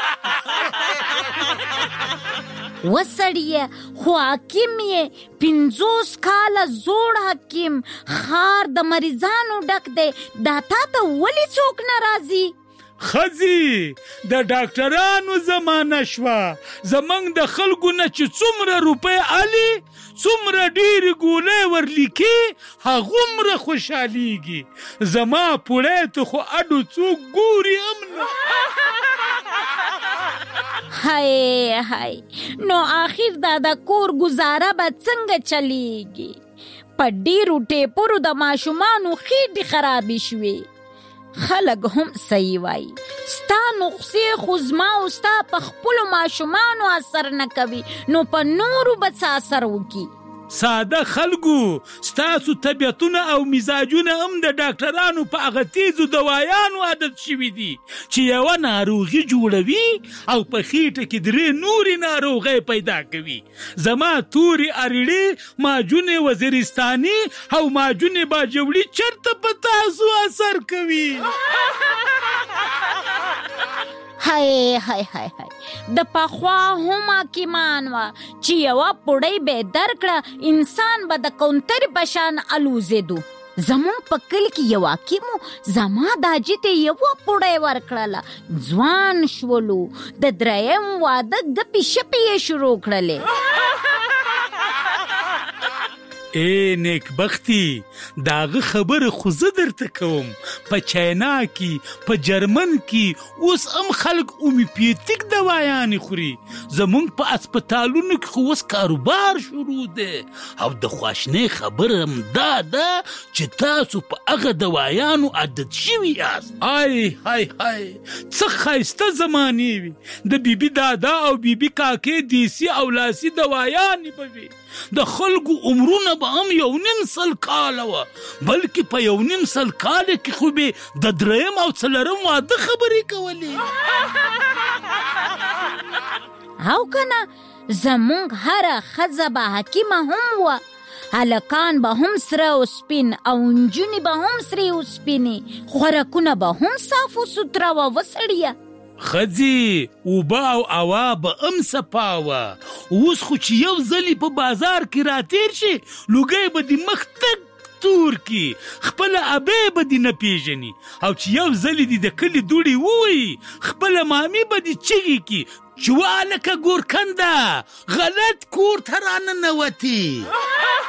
وسړیه خو حکیم یې 50 کاله زوړ حکیم خار د مریضانو ډک دی دا تا ته ولې څوک نه راځي؟ خزي د ډاکټرانو زمانه شوه زمونږ د خلکو نه چې څومره روپۍ علي څومره ډېرې ګولۍ ورلیکي هغومره خوشحالیږي. زما پوړۍ ته خو اډو څوک ګوري هم نه. هاي هاي نو آخر دا د کور گزاره به څنګه چلیږي؟ په ډېرو ټیپرو د ماشومانو خېټې خرابې شوې. خلک هم صحیح وایي ستا نقصې خو زما او ستا په خپلو ماشومانو اثر نه کوي نو په نورو به څه اثر وکړي؟ ساده خلکو ستاسو طبیعتونه او مزاجونه هم د ډاکټرانو په هغه تیزو دوايانو عادت شوي دي چې یوه ناروغي جوړوي او په خېټه کې 3 نورې ناروغۍ پیدا کوي. زما تورې اریړې ماجونې وزیرستاني او ماجونې باجوړي چرته په تاسو اثر کوي؟ هاي هاي هاي هاي د پخوا هم حکیمان وا چې یوه پوړۍ به درکړه انسان به د کونتر بشان الوزیدو. زمون په کلی کې یو حکیمو زما داجي ته یوه پوړۍ ورکړله. ځوان شولو د 3م واده ګپې شپې یې شروع کړلې. ای نیکبختي داغه خبره خو زه درته کوم. په چاینا کې په جرمن کې اوس هم خلک اومیپیتیک دوايانې خوري. زمونږ په اسپتالونو کې خو اوس کاروبار شروع دی او د خواشنۍ خبره هم دا ده چې تاسو په هغه دوايانو عادت شوي یاست. آی هاي هاي څه ښایسته زمانې وي. د بیبي دادا او بیبي کاکې دیسي او لاسي دوايانې به وي. د خلکو عمرونه به هم 1.5 سل کاله وه، بلکې په 1.5 سل کاله کې خو به د 3م او 4م واده خبرې کولې. او کنه زمونږ هره ښځه به حکیمه هم وه. هلکان به هم سره او سپین او نجونې به هم سرې او سپینې. خوراکونه به هم صاف و سوتره وه. وسړیه خځې اوبه او هوا به هم صفا وه. اوس خو چې یو ځلې په بازار کې راتیر شي لوګی به د مخ تک تور کی، خپله ابې به دې نه پیژني. او چې یو ځلې دې د کلي دوړې ووایي خپله مامي به دې چغې کی چې والکه ګورکنده غلط کور ته راننوتې.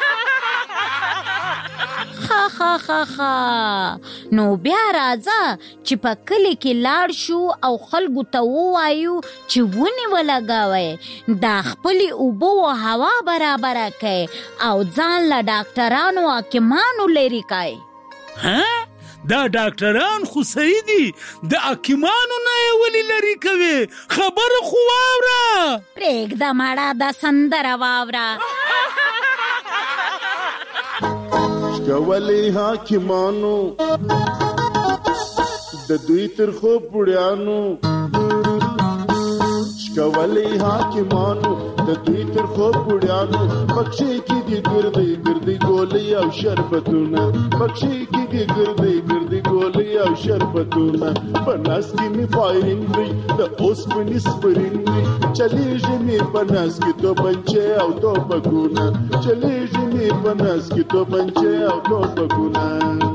خا نو بیا راځه چې په کلی کې لاړ شو او خلکو ته ووایو چې ونې ولګوئ، دا خپلې اوبه و هوا برابره کړئ او ځان له ډاکټرانو حکیمانو لرې کړئ. دا ډاکټران خو صحیح دي، د حکیمانو نه یې ولې لرې کوې؟ خبره خو واوره. پرېږده مړه دا سندره واوره. شکولی حاکمانو د دوی ترخو پوړیانو، شکولی حاکمانو د دوی ترخو پوړیانو، بخشي کې دي ګردې ګردې ګولۍ او شربتونه، بخشي کې دي ګردې ګردې ګولۍ او شربتونه. په ناس کې مې فایرینګ دی د اوسپنې سپرینګ دی، چلیږي مې په ناس کې توپنچې او توپکونه، چلیږي مې په ناس کې توپنچې او توپکونه.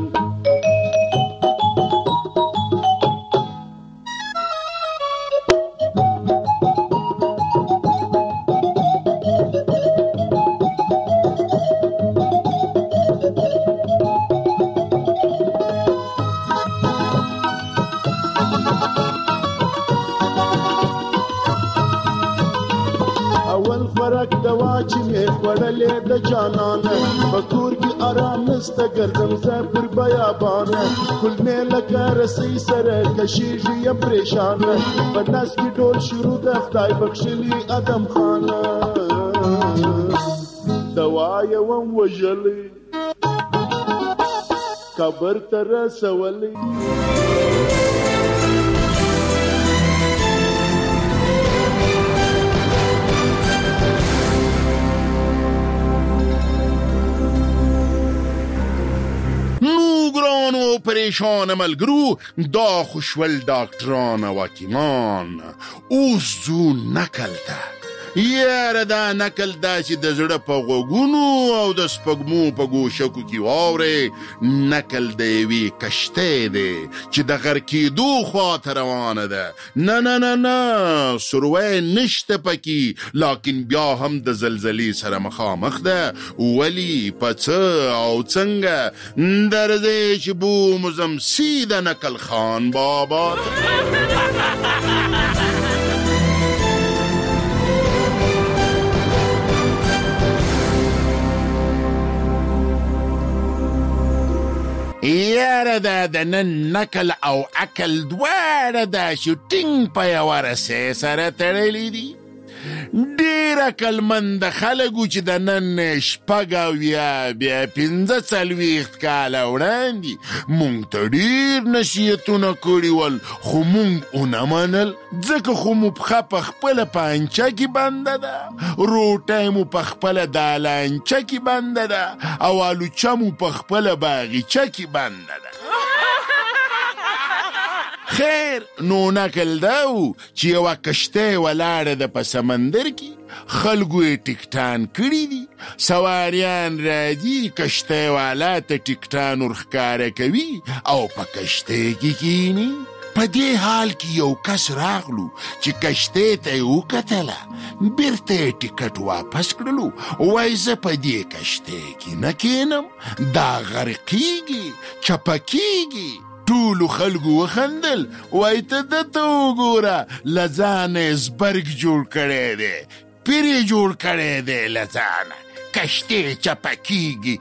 چې مې خوړلې د جانانه، په کور کې آرام نسته ګرځم زه پر بیابانه، کلمې لکه رسۍ سره کشیږي یم پریشانه، په نس کې ډول شروع د خدای بخښلي ادم خانه، دوا یې وم وژلی قبر ته رسولی. ګرانو پریشان ملګرو، دا خوشول ډاکټران او حکیمان اوس ځو نکل ته. یاره دا نکل داسې د زړه په غوږونو او د سپږمو په ګوشکو کې واورې. نکل د یوې کشتۍ دی چې د غرق کېدو خواته روانه ده. نه نه نه نه سروی نشته پکې، لاکن بیا هم د زلزلې سره مخامخ ده. ولی په څه او څنګه درځئ چې بومزم سیده نکل خان بابا یاره دا د نن نکل او عقل دواړه دا شوټینګ په یوه رسۍ سره تړلی دي. ډېر عقلمند خلکو چې د نن شپږ اویا بیا 45 کاله وړاندې مونږ ته ډېر نصیحتونه کړي ول، خو مونږ ونه منل، ځکه خو مو پښه په خپله پانچه کې بنده ده، روټۍ مو په خپله دالانچه کې بنده ده، او الوچه مو په خپله باغچه کې بنده ده. خیر نو نقل دا و چې یوه کشتۍ ولاړه ده په سمندر کې، خلکو یې ټکټان کړي دي، سواریان راځي کشتۍ والا ته ټکټان ورښکاره کوي او په کشتۍ کې کینی. په دې حال کې یو کس راغلو چې کشتۍ ته یې وکتله، بیرته یې ټکټ واپس کړلو، وایي زه په دې کشتۍ کې نه کینم، دا غرقیږي، چپه کیږي. ټولو خلکو وخندل، وایي ته دته وګوره، له ځانه یې زبرګ جوړ کړی دی، پیر یې جوړ کړی دی له ځانه، کشتۍ چپه کیږي.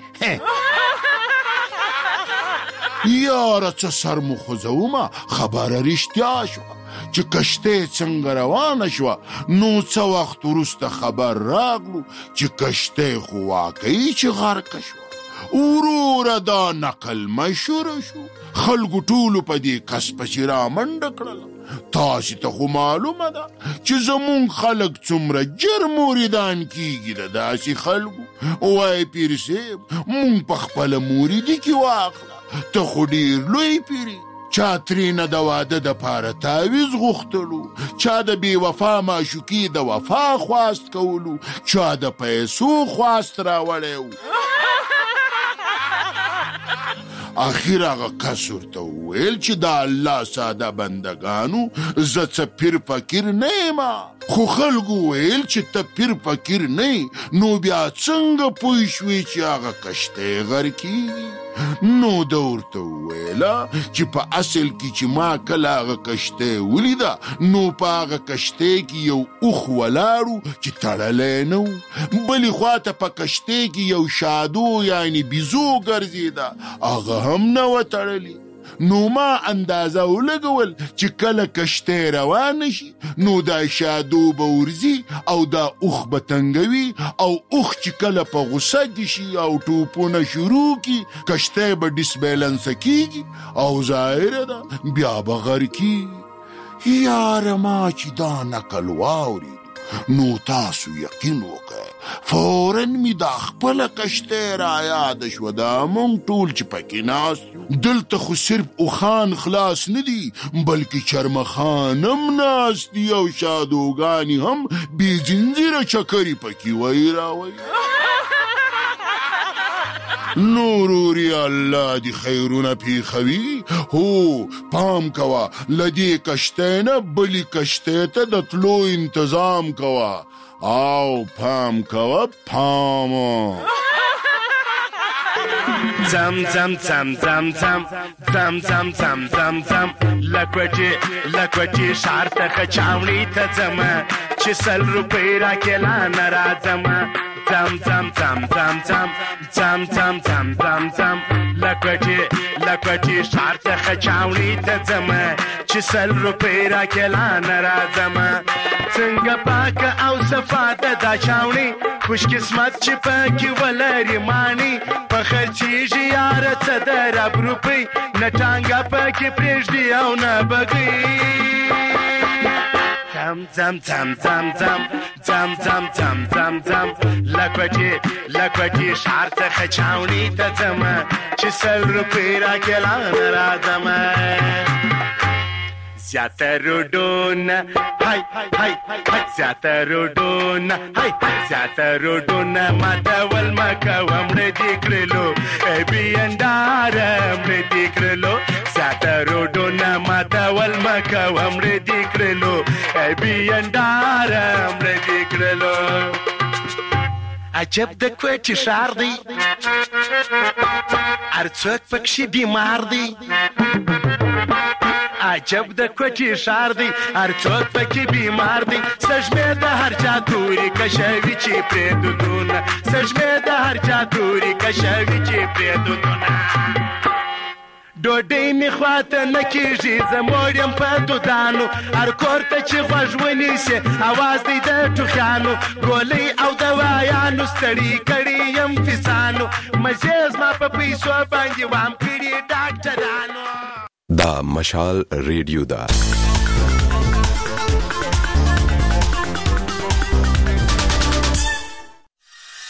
یاره څه سر مو خوځومه، خبره رښتیا شوه چې کشتۍ څنګه روانه شوه. نو څه وخت وروسته خبر راغلو چې کشتۍ خو واقعي چې غرقه شوه. وروره دا نقل مشهوره شو، خلکو ټولو په دې کس پسې رامنډه کړله. تاسې ته خو معلومه ده چې زمونږ خلک څومره ژر موریدان کیږي د داسې خلکو. وایي پیر صاحب مونږ په خپله موریدي کې واخله، ته خو ډېر لوی پیري. چا ترېنه د واده دپاره تعویض غوښتلو، چا د بې وفا معشوقي د وفا خواست کولو، چا د پیسو خواست راوړی و. آخر هغه کس ورته وویل چې د الله ساده بندګانو زه څه پیر فقیر نه یم. خو خلکو ویل چې ته پیر فقیر نه یې، نو بیا څنګه پوه شوې چې هغه کشتۍ غرقیږي؟ نو ده ورته وویله چې په اصل کې چې ما کله هغه کشتۍ ولیده، نو په هغه کشتۍ کې یو اوښ ولاړو چې تړلی نه و، بلې خواته په کشتۍ کې یو شادو یعنی بیزو ګرځېده، هغه هم نه وه تړلي. نو ما اندازه ولګول چې کله کشتۍ روانه شي نو دا شادو به ورځي او دا اوښ به تنګوي، او اوښ چې کله په غوسه کې شي او ټوپونه شروع کی، کشتۍ به ډسبیلنسه کیږي او ظاهره ده بیا به غرقیږي. یاره ما چې دا نقل واورید نو تاسو یقین وکړئ، فوراً می دا خپله کشتۍ را یاده شوه. دا مونږ ټول چې پکې ناست یو، دلته خو صرف اوښان خلاص نه دي بلکې چرمخان هم ناست دي او شادوګانې هم بې زنځیره چکرې پکې وایي راوایي. نوروري الله دی خیرونه پیښوي. هو پام کوه، له دې کشتۍ نه بلې کشتۍ ته د تلو انتظام کوه، او پام کوه پام. زم زم زم زم زم زم زم زم زم زم لکوټي ښار ته خچاوڼي ته ځمه چې 100 روپۍ راکېلا نه راځمه. زم زم زم زم زم زم زم زم زم زم لکوټي ښار ته خچاوڼي ته ځمه چې 100 روپۍ راکېلا نه راځمه. څنګه پاکه او صفا ده دا چاوڼي، خوش قسمت چې پکې ولري ماڼي، په خرچېږي یاره څه د رب روپۍ، نه ټانګه پکې پرېږدي او نه بګۍ. زم زم زم زم زم زم زم زم زم زم لکوټي ښار څخه چاوڼي ته ځمه چې 100 روپۍ راکېلا نه راځمه. زیاته روډونه هی هی هی زیاته روډونه هی زیاته روډونه ماتول مه کوه، مړه دې کړلو ای بینداره مړه دې کړلو. زیاته روډونه ماتول مه کوه، مړه دې کړلو ای بینداره مړه دې کړلو. عجب د کوټې ښار دی، هر څوک پکښې بیمار دی. عجب د کوټې ښار دی، هر څوک پکې بیمار دی. سږمې د هر چا توري کشوي چې پرې دودونه، سږمې د هر چا توري کشوي چې پرې دودونه. ډوډۍ می خواته نه کېږي زه موړ یم په دودانو هر کور ته چې غوږ ونیسي اواز دی د ټوخیانو ګولۍ او دوایانو ستړي کړي یم فیسانو مزې زما په پیسو باندې وام کړي ډاکټرانو. دا مشال ریډیو ده.